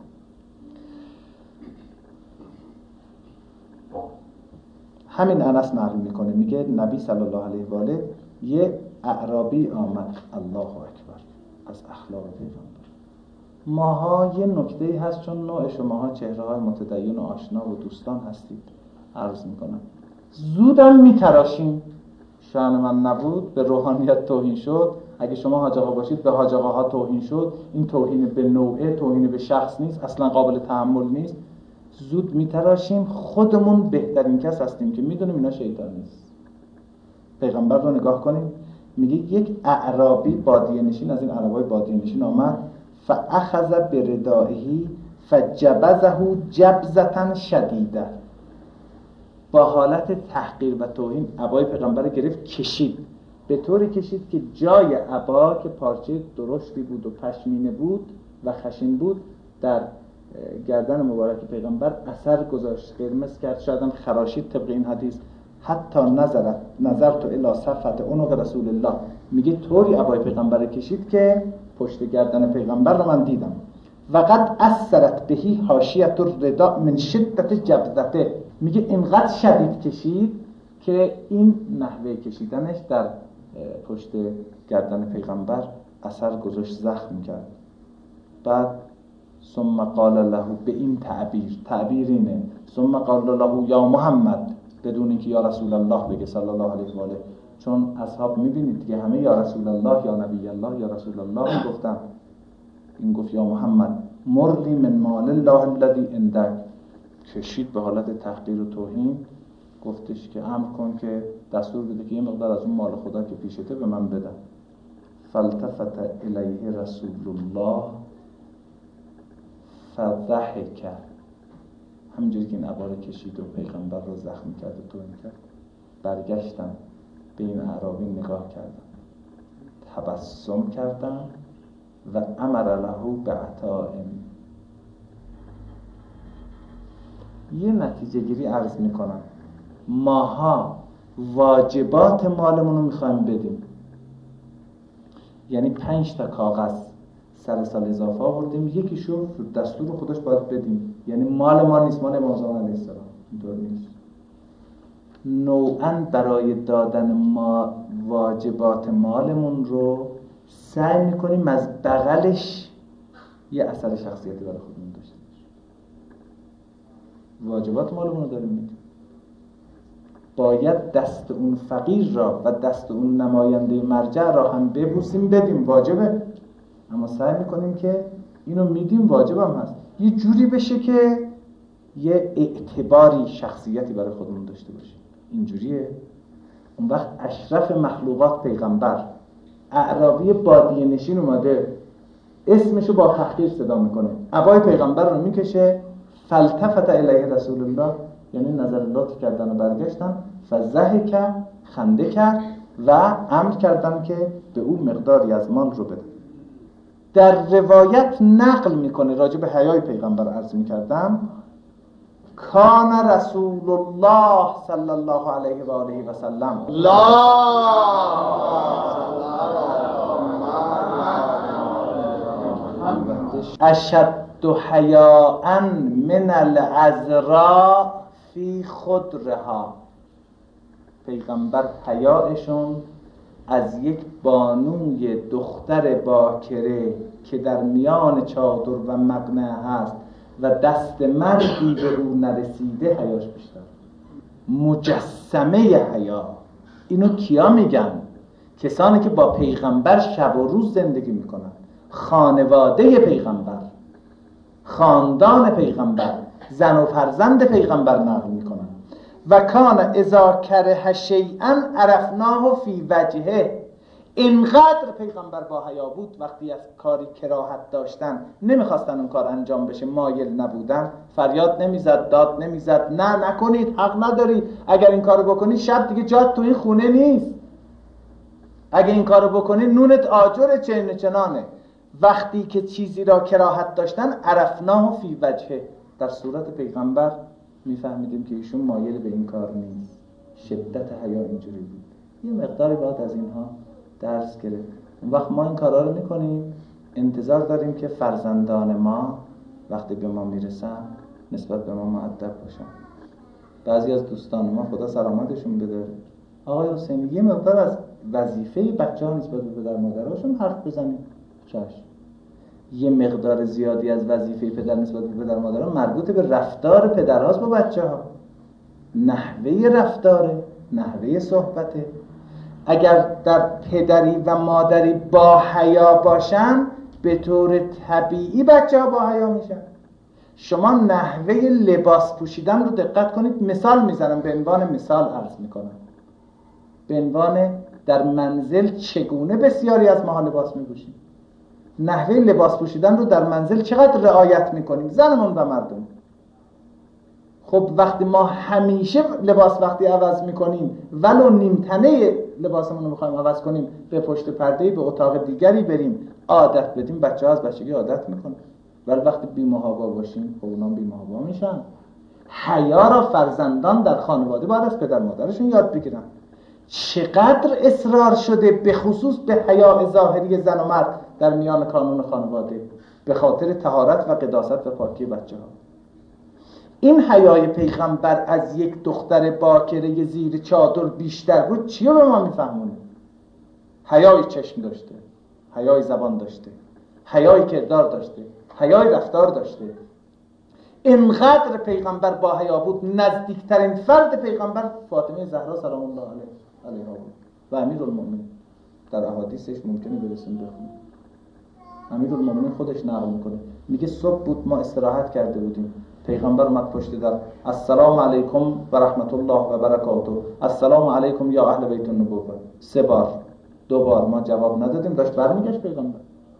همین انس نقل میکنه، میگه نبی صلی الله علیه و آله یه اعرابی آمد، الله اکبر، از اخلاق پیغمبر. ماها یه نکته‌ای هست، چون نوع شماها چهره‌های متدین و آشنا و دوستان هستید، عرض میکنم زودم میتراشیم. شأن من نبود، به روحانیت توهین شد. اگه شما حاج آقا باشید به حاج آقاها توهین شد. این توهین به نوعه، توهین به شخص نیست، اصلا قابل تحمل نیست. زود میتراشیم، خودمون بهترین کس هستیم که میدونیم اینا شیطان نیست. پیغمبر رو نگاه کنیم، میگه یک اعرابی بادیه نشین از این عربای بادیه نشین آمد، فاخذ بردائه فجبزه جبزة شدیده، با حالت تحقیر و توهین عبای پیغمبر گرفت، کشید، به طوری کشید که جای عبا که پارچه درشتی بود و پشمینه بود و خشن بود در گردن مبارک پیغمبر اثر گذاشت، قرمز کرد، شاید هم خراشید طبق این حدیث. حتی نظرت نظرت الی صفحه عنق رسول الله، میگه طوری عبای پیغمبر کشید که پشت گردن پیغمبر رو من دیدم. وقد اثرت بهی حاشیه الرداء من شدت جبزته، میگه اینقدر شدید کشید که این نحوه کشیدنش در پشت گردن پیغمبر اثر گذاشت، زخم کرد. بعد ثم قال له، به این تعبیر، تعبیر اینه، ثم قال له یا محمد، بدون اینکه یا رسول الله بگه صلی الله علیه و آله، چون اصحاب میبینید دیگه همه یا رسول الله یا نبی الله یا رسول الله گفتن، این گفت یا محمد، مرلی من مال الله الذی عندک، کشید به حالت تحقیر و توهین، گفتش که امر کن که دستور بده که یه مقدار از اون مال خدا که پیشته به من بدن. فالتفت الیه رسول الله فضحک، همینجوری که این عباره کشید و پیغمبر رو زخم کرد و توهین کرد، برگشتم به این اعرابی نگاه کردم، تبسم کردم و امر له بعطاء. یه نتیجه گیری عرض میکنم، ماها واجبات مالمون رو میخوایم بدیم، یعنی پنج تا کاغذ سر سال اضافه آوردیم، یکیشو دستور خودش باید بدیم، یعنی مال ما نیست، مال امام زمان علیه السلام، اینطور نیست. نوعاً برای دادن ما واجبات مالمون رو سعی میکنیم از بغلش یه اثر شخصیتی برای خودمون داشته باشیم. واجبات مالمون رو داریم میدیم، باید دست اون فقیر را و دست اون نماینده مرجع را هم ببوسیم بدیم، واجبه، اما سعی میکنیم که اینو میدیم، واجبم هست، یه جوری بشه که یه اعتباری شخصیتی برای خودمون داشته باشیم. اینجوریه. اون وقت اشرف مخلوقات پیغمبر، اعرابی بادیه نشین اومده، اسمشو با تحقیر صدا میکنه، عبای پیغمبر رو میکشه، فالتفت الیه رسول الله، یعنی نظر لطف کردن و برگشتن، فضحک، خنده کرد و امر کردن که به اون مقداری از مال رو بده. در روایت نقل میکنه، راجع به حیای پیغمبر عرض میکردم، کان رسول الله صلی الله علیه و آله و سلم لا اشد حیاء من العذراء فی خدرها، پیغمبر حیایشون از یک بانوی دختر باکره که در میان چادر و مقنعه هست و دست مردی به او نرسیده حیاش بیشتر. مجسمه حیا. اینو کیا میگن؟ کسانی که با پیغمبر شب و روز زندگی میکنن، خانواده پیغمبر، خاندان پیغمبر، زن و فرزند پیغمبر نقل میکنن. و کان اذا کره شیئا عرفناه فی وجهه. اینقدر پیغمبر با حیا بود وقتی از کاری کراهت داشتن، نمیخواستن اون کار انجام بشه، مایل نبودن، فریاد نمیزد، داد نمیزد، نه نکنید، حق نداری، اگر این کارو بکنی شب دیگه جات تو این خونه نیست، اگه این کارو بکنی نونت آجر چین چنانه. وقتی که چیزی را کراهت داشتن عرفناه فی وجهه، در صورت پیغمبر میفهمیدیم که ایشون مایل به این کار نیست. شدت حیا اینجوری بود. یه مقداری باید از اینها درس گرفت. اون وقت ما این کارا رو میکنیم، انتظار داریم که فرزندان ما وقتی به ما میرسن نسبت به ما مؤدب باشن. بعضی از دوستان ما خدا سلامتشون بده، آقای حسینی یه مقدار از وظیفه بچه ها نسبت به پدر مادرشون حرف بزنیم. چشم. یه مقدار زیادی از وظیفه پدر نسبت به پدر مادر مربوط به رفتار پدرهاست با بچه ها، نحوه رفتاره، نحوه صحبته. اگر در پدری و مادری با حیا باشن به طور طبیعی بچه ها با حیا میشن. شما نحوه لباس پوشیدن رو دقت کنید. مثال میزنم، به عنوان مثال عرض میکنم، به عنوان در منزل چگونه بسیاری از ماها لباس میپوشیم، نحوه لباس پوشیدن رو در منزل چقدر رعایت میکنیم، زنمون و مردم. خب وقتی ما همیشه لباس وقتی عوض میکنیم ولو نیمتنه لباسمون رو میخوایم عوض کنیم، به پشت پرده‌ای به اتاق دیگری بریم، عادت بدیم، بچه ها از بچگی عادت میکنن. ولی وقتی بی محابا باشیم خب اونام بی محابا میشن. حیا را فرزندان در خانواده باید از پدر مادرشون یاد بگیرن. چقدر اصرار شده به خصوص به حیا ظاهری زن و مرد در میان کانون خانواده به خاطر طهارت و قداست و پاکی بچه ها. این حیای پیغمبر از یک دختر باکره زیر چادر بیشتر بود. چی رو به ما میفهمونه؟ حیای چشم داشته، حیای زبان داشته، حیای کردار داشته، حیای رفتار داشته. اینقدر پیغمبر با حیا بود، نزدیکترین فرد پیغمبر فاطمه زهرا سلام الله علیها بود و امیرالمومنین. در احادیثش ممکنه برسیم بخونیم. امیرالمومنین خودش نقل میکنه، میگه صبح بود ما استراحت کرده بودیم، پیغمبر اومد پشت در، السلام علیکم و رحمت الله و برکاته، السلام علیکم یا اهل بیت النبوه. سه بار، دو بار ما جواب ندادیم، داشت برمیگشت پیغمبر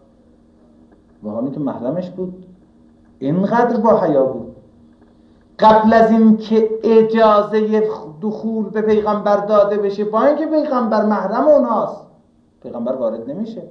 و حالی که محرمش بود. اینقدر با حیا بود. قبل از این که اجازه دخول به پیغمبر داده بشه، با اینکه پیغمبر محرم اونهاست، پیغمبر وارد نمیشه.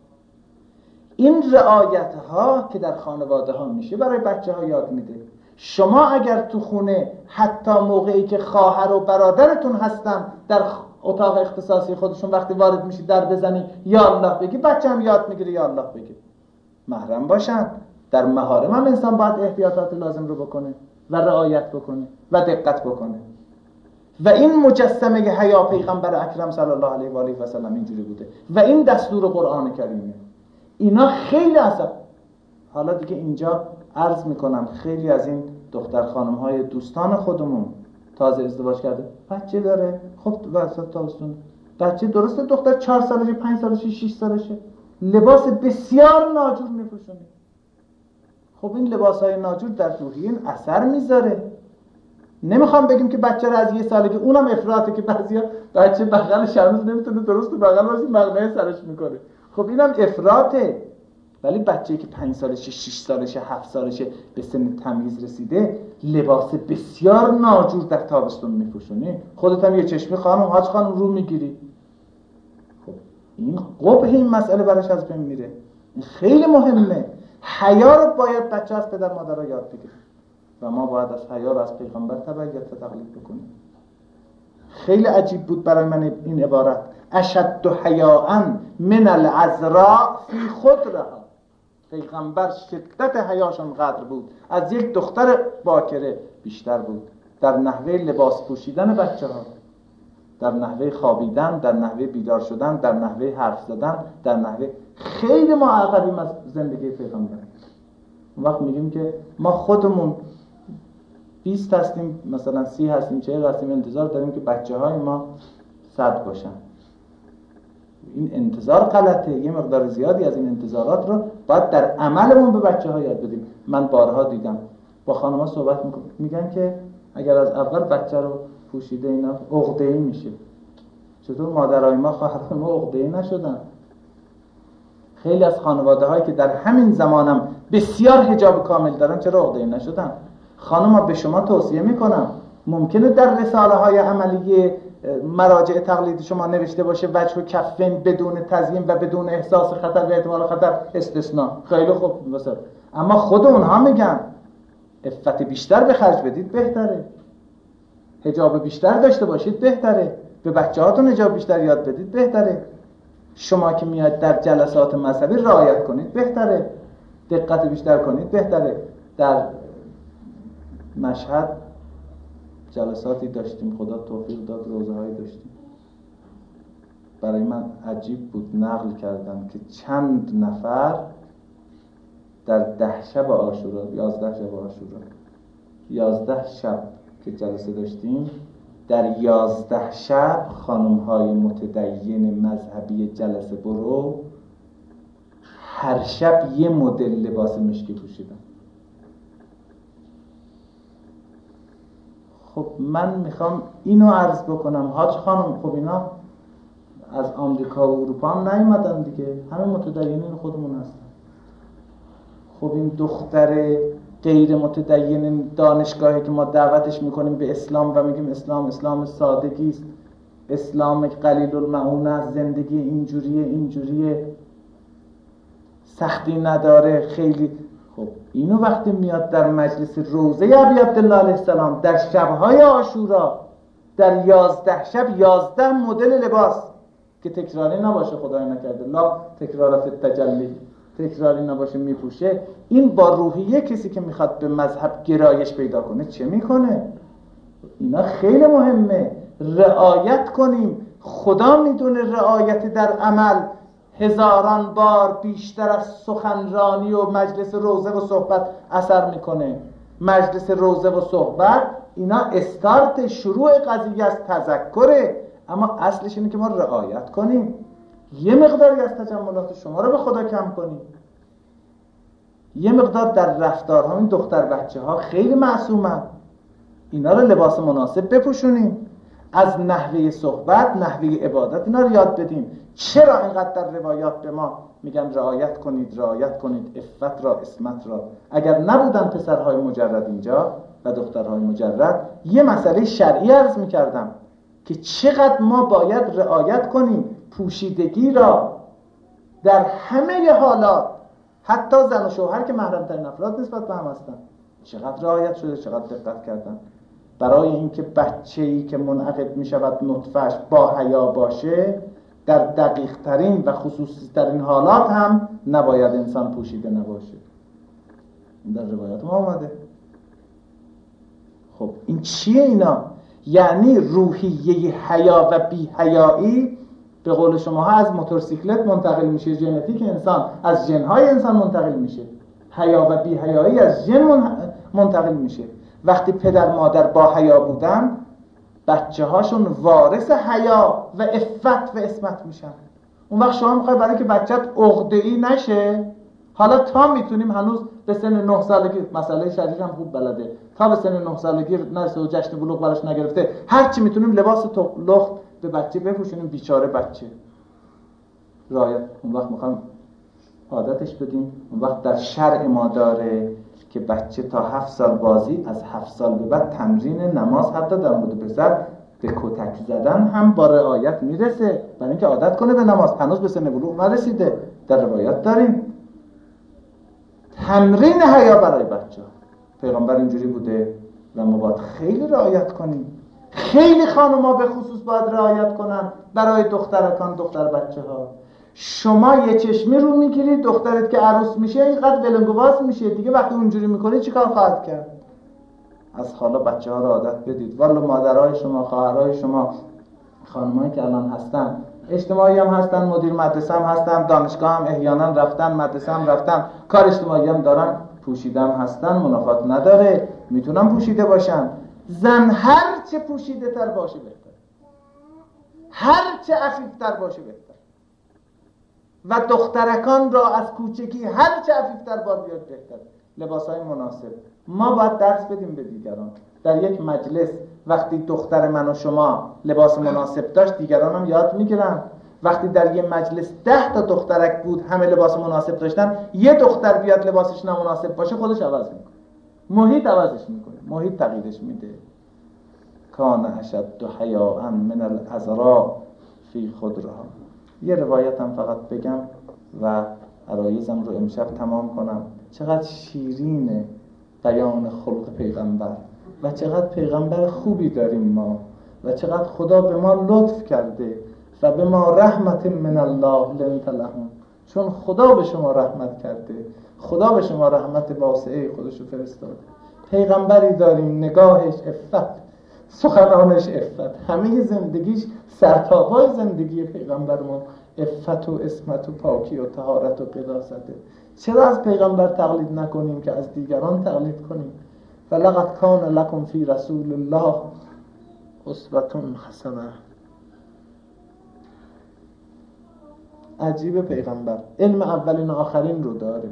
این رعایت ها که در خانواده ها میشه برای بچه ها یاد میده. شما اگر تو خونه حتی موقعی که خواهر و برادرتون هستن در اتاق اختصاصی خودشون وقتی وارد میشید در بزنی یا الله بگی، بچه هم یاد میگیره یا الله بگی. محرم باشن. در محارم هم انسان باید احتیاطات لازم رو بکنه و رعایت بکنه و دقت بکنه. و این مجسمه حیا پیغمبر اکرم صلی الله علیه و آله و سلم اینجوری بوده و این دستور قرآن کریمه. اینا خیلی اصلا حالا دیگه اینجا عرض میکنم، خیلی از این دختر خانم های دوستان خودمون تازه ازدواج کرده، بچه داره، خب وسط تابستون بچه، درسته دختر چهار سالشه، پنج سالشه، شش سالشه، لباس بسیار ناجور میپوشونه. خب این لباس های ناجور در روحیه این اثر میذاره. نمیخوام بگیم که بچه را از یه سالگی، اونم افراطه که بعضیا بچه بغلش هنوز نمیتونه درست بغل واسه مقنعه سرش میکنه. خب اینم افراطه. ولی بچه‌ای که پنج سالشه، شش سالشه، هفت سالشه، به سن تمیز رسیده، لباس بسیار ناجور در تابستون میپوشونه. خودت هم یه چشمی خانم حاج خانم رو میگیری. خب این قبح این مسئله براش از بین میره. این خیلی مهمه. حیا رو باید بچه از پدر مادر یاد بگیره و ما باید از حیا رو از پیغمبر تبعیت و تقلید بکنیم. خیلی عجیب بود برای من این عبارت، اشد حیاء من العذراء فی خدرها. پیغمبر شدت حیاشون قدر بود از یک دختر باکره بیشتر بود در نحوه لباس پوشیدن بچه ها، در نحوه خوابیدن، در نحوه بیدار شدن، در نحوه حرف زدن، در نحوه خیلی ما عقبیم از زندگی پیغمبر. اون وقت میگیم که ما خودمون بیست هستیم، مثلا سی هستیم، چهل هستیم، انتظار داریم که بچه های ما صد باشن. این انتظار غلطه. یه مقدار زیادی از این انتظارات رو باید در عملمون به بچه ها یاد بدیم. من بارها دیدم با خانم‌ها صحبت میکنم، میگن که اگر از اول بچه رو پوشیده اینا عقده‌ای میشه. چطور مادرای ما، خواهرای ما عقده‌ای نشدن؟ خیلی از خانواده هایی که در همین زمانم بسیار حجاب کامل دارن چرا عقده‌ای نشدن؟ خانم‌ها به شما توصیه میکنم، ممکنه در رساله های عملی مراجع تقلیدی شما نوشته باشه وجه و کفین بدون تزیین و بدون احساس خطر و احتمال خطر استثناء. خیلی خوب مثلا، اما خود اونها میگن عفت بیشتر به خرج بدید بهتره، حجاب بیشتر داشته باشید بهتره، به بچه‌هاتون حجاب بیشتر یاد بدید بهتره، شما که میاد در جلسات مذهبی رعایت کنید بهتره، دقت بیشتر کنید بهتره. در مشهد جلساتی داشتیم، خدا توفیق داد، روزه هایی داشتیم. برای من عجیب بود، نقل کردم که چند نفر در ده شب عاشورا، یازده شب عاشورا، یازده شب که جلسه داشتیم، در یازده شب خانم های متدین مذهبی جلسه برو هر شب یه مدل لباس مشکی پوشیدن. خب من میخوام اینو عرض بکنم، حاج خانم خب اینا از آمریکا و اروپا هم نیومدن دیگه، همه متدینین خودمون هستن. خب این دختر غیر متدین دانشگاهی که ما دعوتش میکنیم به اسلام و میگیم اسلام اسلام سادگی است، اسلام قلیل المعونه است، زندگی اینجوریه اینجوریه، سختی نداره خیلی. خب اینو وقتی میاد در مجلس روضه ابی عبدالله علیه السلام در شبهای عاشورا در یازده شب یازده مدل لباس که تکراری نباشه، خدای نکرده، لا تکرار فی التجلی، تکراری نباشه میپوشه، این با روحیه کسی که میخواد به مذهب گرایش پیدا کنه چه میکنه؟ اینا خیلی مهمه، رعایت کنیم. خدا میدونه رعایت در عمل هزاران بار بیشتر از سخنرانی و مجلس روضه و صحبت اثر میکنه. مجلس روضه و صحبت اینا استارت شروع قضیه است، تذکره، اما اصلش اینه که ما رعایت کنیم، یه مقداری از تجملات شما رو به خدا کم کنیم، یه مقدار در رفتارها. این دختر بچه ها خیلی معصومن، اینا رو لباس مناسب بپوشونیم، از نحوه صحبت، نحوه عبادت اینا رو یاد بدیم. چرا اینقدر در روایات به ما میگن رعایت کنید رعایت کنید عفت را عصمت را؟ اگر نبودن پسرهای مجرد اینجا و دخترهای مجرد، یه مسئله شرعی عرض میکردم که چقدر ما باید رعایت کنیم پوشیدگی را در همه حالات، حتی زن و شوهر که محرم ترین افراد نسبت به هم هستن. چقدر رعایت شده، چقدر دقت کردن برای اینکه بچه‌ای که منعقد میشود نطفه‌اش با حیا باشه، در دقیق ترین و خصوصی ترین حالات هم نباید انسان پوشیده نباشه. این در روایات ما آمده. خب این چیه اینا؟ یعنی روحیه حیا و بی حیایی به قول شما ها از موتورسیکلت منتقل میشه، ژنتیک انسان از ژن‌های انسان منتقل میشه، حیا و بی حیایی از ژن منتقل میشه. وقتی پدر مادر با حیا بودن، بچه هاشون وارث حیا و عفت و عصمت میشن. اون وقت شما میخوای برای که بچت عقده‌ای نشه، حالا تا میتونیم هنوز به سن نه سالگی، مسئله شریک هم خوب بلده، تا به سن نه سالگی نرسه و جشن بلوغ براش نگرفته، هر چی میتونیم لباس لخت به بچه بپوشونیم، بیچاره بچه رایت. اون وقت میخوایم عادتش بدیم. اون وقت در شرع ما داره که بچه تا هفت سال بازی، از هفت سال به بعد تمرین نماز، حتی در مورد پسر به کتک زدن هم با رعایت میرسه، برای اینکه عادت کنه به نماز، هنوز به سن بلوغ نرسیده. در روایت داریم تمرین حیا برای بچه. پیغمبر اینجوری بوده و ما باید خیلی رعایت کنیم. خیلی خانوما به خصوص باید رعایت کنن برای دخترکان، دختر بچه ها. شما یه چشمی رو میگیرید دخترت که عروس میشه اینقدر ولنگواز میشه دیگه، وقتی اونجوری میکنه چیکار خواهد کرد؟ از حالا بچه ها رو عادت بدید. والا مادرای شما، خواهرای شما خانمایی که الان هستن اجتماعی هم هستن، مدیر مدرسه هم هستن، دانشگاه هم احیانا رفتن، مدرسه هم رفتن، کار اجتماعی هم دارن، پوشیده هم هستن، منافات نداره، میتونن پوشیده باشن. زن هر چه پوشیده تر باشه بهتر، هر چه عفیفتر باشه بهتر، و دخترکان را از کوچکی هر چه عفیفتر بار بیاد بهتر. لباسای مناسب. ما باید درس بدیم به دیگران. در یک مجلس وقتی دختر من و شما لباس مناسب داشت، دیگران هم یاد میگیرن. وقتی در یک مجلس ده تا دخترک بود همه لباس مناسب داشتن، یه دختر بیاد لباسش نامناسب باشه، خودش عوض میکنه، محیط عوضش میکنه، محیط تغییرش میده. کان اشد حیاء من العذراء فی خدرها. یه روایت هم فقط بگم و عرایزم رو امشب تمام کنم. چقدر شیرینه بیان خلق پیغمبر و چقدر پیغمبر خوبی داریم ما و چقدر خدا به ما لطف کرده و به ما رحمت من الله لنت لهم. چون خدا به شما رحمت کرده، خدا به شما رحمت واسعه خودش رو فرستاده. پیغمبری داریم نگاهش عفت، سخنانش عفت، همه زندگیش سرتاپای زندگی پیغمبر ما عفت و عصمت و پاکی و طهارت و قداسته. چرا از پیغمبر تقلید نکنیم که از دیگران تقلید کنیم؟ فلقد کان لکم فی رسول الله اسوة حسنه. عجیب پیغمبر علم اولین و آخرین رو داره،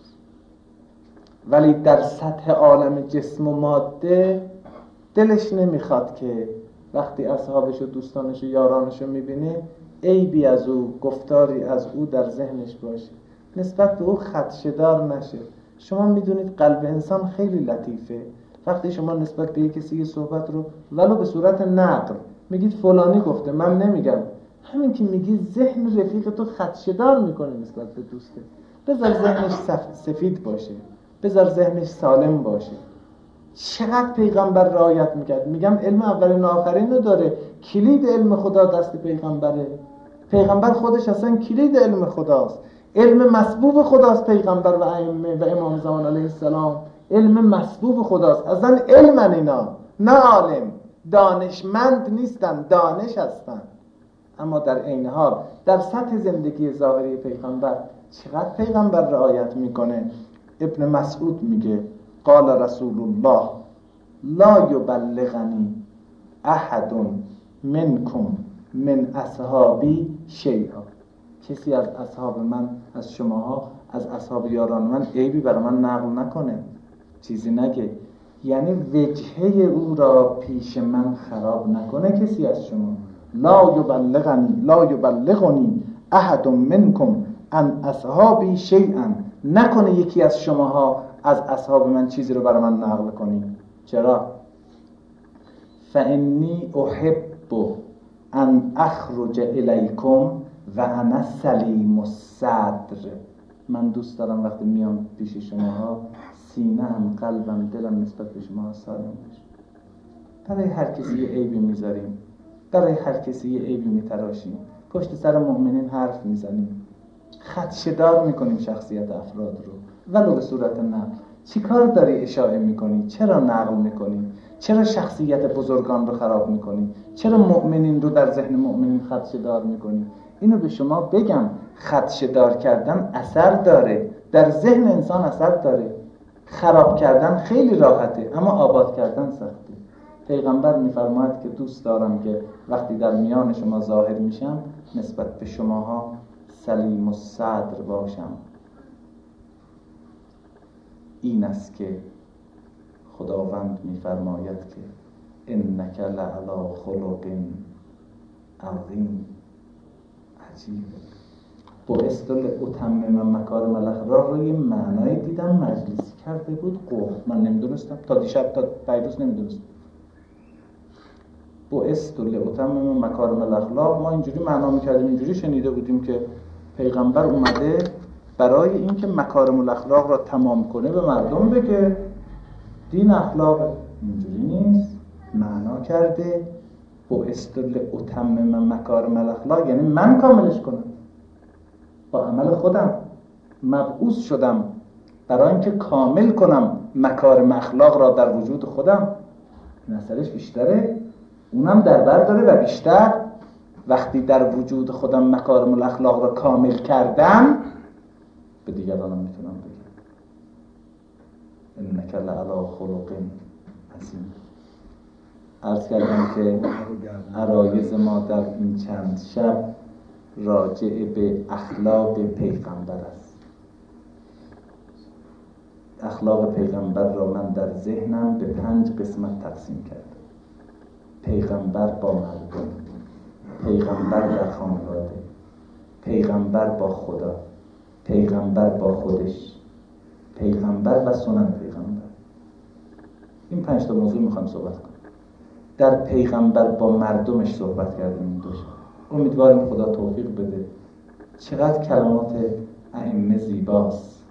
ولی در سطح عالم جسم و ماده دلش نمیخواد که وقتی اصحابش و دوستانش و یارانش رو میبینه عیبی از او، گفتاری از او در ذهنش باشه، نسبت به او خدشه‌دار نشه. شما میدونید قلب انسان خیلی لطیفه. وقتی شما نسبت به کسی صحبت رو ولو به صورت نقل میگید فلانی گفته، من نمیگم، همین که میگی ذهن رفیق تو خدشه‌دار میکنه نسبت به دوسته. بذار ذهنش سفید باشه، بذار ذهنش سالم باشه. چقدر پیغمبر رعایت میکرد. میگم علم اولین و آخرین رو داره. کلید علم خدا دست پیغمبره. پیغمبر خودش اصلا کلید علم خداست. علم مسبوب خداست پیغمبر و ائمه و امام زمان علیه السلام. علم مسبوب خداست. اصلا علمن اینا، نه عالم. دانشمند نیستن، دانش هستن. اما در عین حال در سطح زندگی ظاهری پیغمبر چقدر پیغمبر رعایت میکنه. ابن مسعود میگه قال رسول الله لا یبلغنی احد منکم من اصحابی شیئا. کسی از اصحاب من، از شماها، از اصحاب یاران من عیبی برای من نقل نکنه، چیزی نگه، یعنی وجهه او را پیش من خراب نکنه کسی از شما. لا یبلغنی لا یبلغنی احد منکم ان اصحابی شیئا. نکنه یکی از شماها از اصحاب من چیزی رو برای من نقل کنی. چرا؟ فانی احب ان اخرج الیکم و انا سلیم الصدر. من دوست دارم وقتی میام پیش شماها سینه‌ام، قلبم، دلم نسبت به شما سالم باشه. برای هر کسی یه عیبی میذاریم، برای هر کسی یه عیبی میتراشیم، پشت سر مؤمنین حرف میزنیم، خدشه‌دار میکنیم شخصیت افراد رو ولو به صورت نقل. چی کار داری اشاعه میکنی؟ چرا نقل میکنی؟ چرا شخصیت بزرگان رو خراب میکنی؟ چرا مؤمنین رو در ذهن مؤمنین خدشه‌دار میکنی؟ اینو به شما بگم، خدشه‌دار کردن اثر داره، در ذهن انسان اثر داره. خراب کردن خیلی راحته اما آباد کردن سخته. پیغمبر میفرماید که دوست دارم که وقتی در میان شما ظاهر میشم نسبت به شماها سلیم الصدر باشم. این است که خداوند میفرماید که انک لعلی خلق عظیم. عجیبه. بعثت لاتمم مکارم الاخلاق رو یه معنای دیدم مجلسی کرده بود قوم، من نمیدونستم تا دیشب، تا دیروز نمیدونستم. بعثت لاتمم مکارم الاخلاق ما اینجوری معنا میکردیم، اینجوری شنیده بودیم که پیغمبر اومده برای اینکه مکارم الاخلاق را تمام کنه به مردم بگه دین اخلاق. اینجوری نیست، معنا کرده بعثت لاتمم مکارم الاخلاق یعنی من کاملش کنم با عمل خودم. مبعوث شدم برای اینکه کامل کنم مکارم اخلاق را در وجود خودم. این اثرش بیشتره، اونم در بر داره و بیشتر. وقتی در وجود خودم مکارم الاخلاق را کامل کردم به دیگرانم میتونم بگم انک لعلی خلق عظیم. عرض کردم که عرایض ما در این چند شب راجع به اخلاق پیغمبر است. اخلاق پیغمبر را من در ذهنم به پنج قسمت تقسیم کردم. پیغمبر با مردم، پیغمبر در خانواده، پیغمبر با خدا، پیغمبر با خودش، پیغمبر و سنن پیغمبر. این پنج تا موضوع میخوام صحبت کنم. در پیغمبر با مردمش صحبت کردیم این دو شب. امیدواریم خدا توفیق بده. چقدر کلمات ائمه زیباست.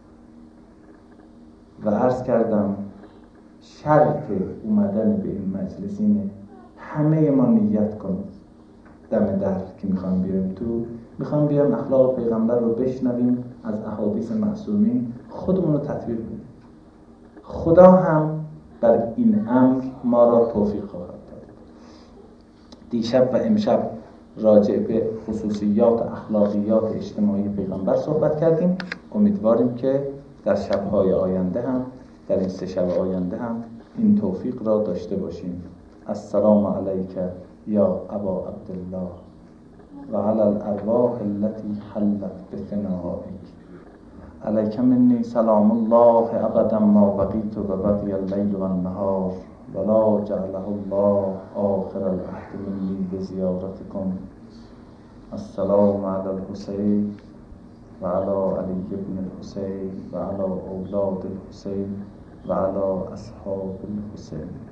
و عرض کردم شرط اومدن به این مجلس اینه همه ما نیت کنیم دم در که میخوام بیاریم تو، میخوام بیاریم اخلاق پیغمبر رو بشنویم از احادیث معصومین، خودمون رو تطبیق بدیم. خدا هم در این امر ما را توفیق خواهد داد. دیشب و امشب راجع به خصوصیات اخلاقیات اجتماعی پیغمبر صحبت کردیم. امیدواریم که در شب‌های آینده هم، در این سه شب آینده هم این توفیق را داشته باشیم. السلام علیک یا ابا عبدالله و علی الارواح التي حلت بفنائک. علیک منی سلام الله ابدا ما بقیت و بقی اللیل و النهار ولا جعله الله آخر العهد منی بزیارتکم. السلام علی الحسین و علی علی بن الحسین و علی اولاد الحسین و علی اصحاب الحسین.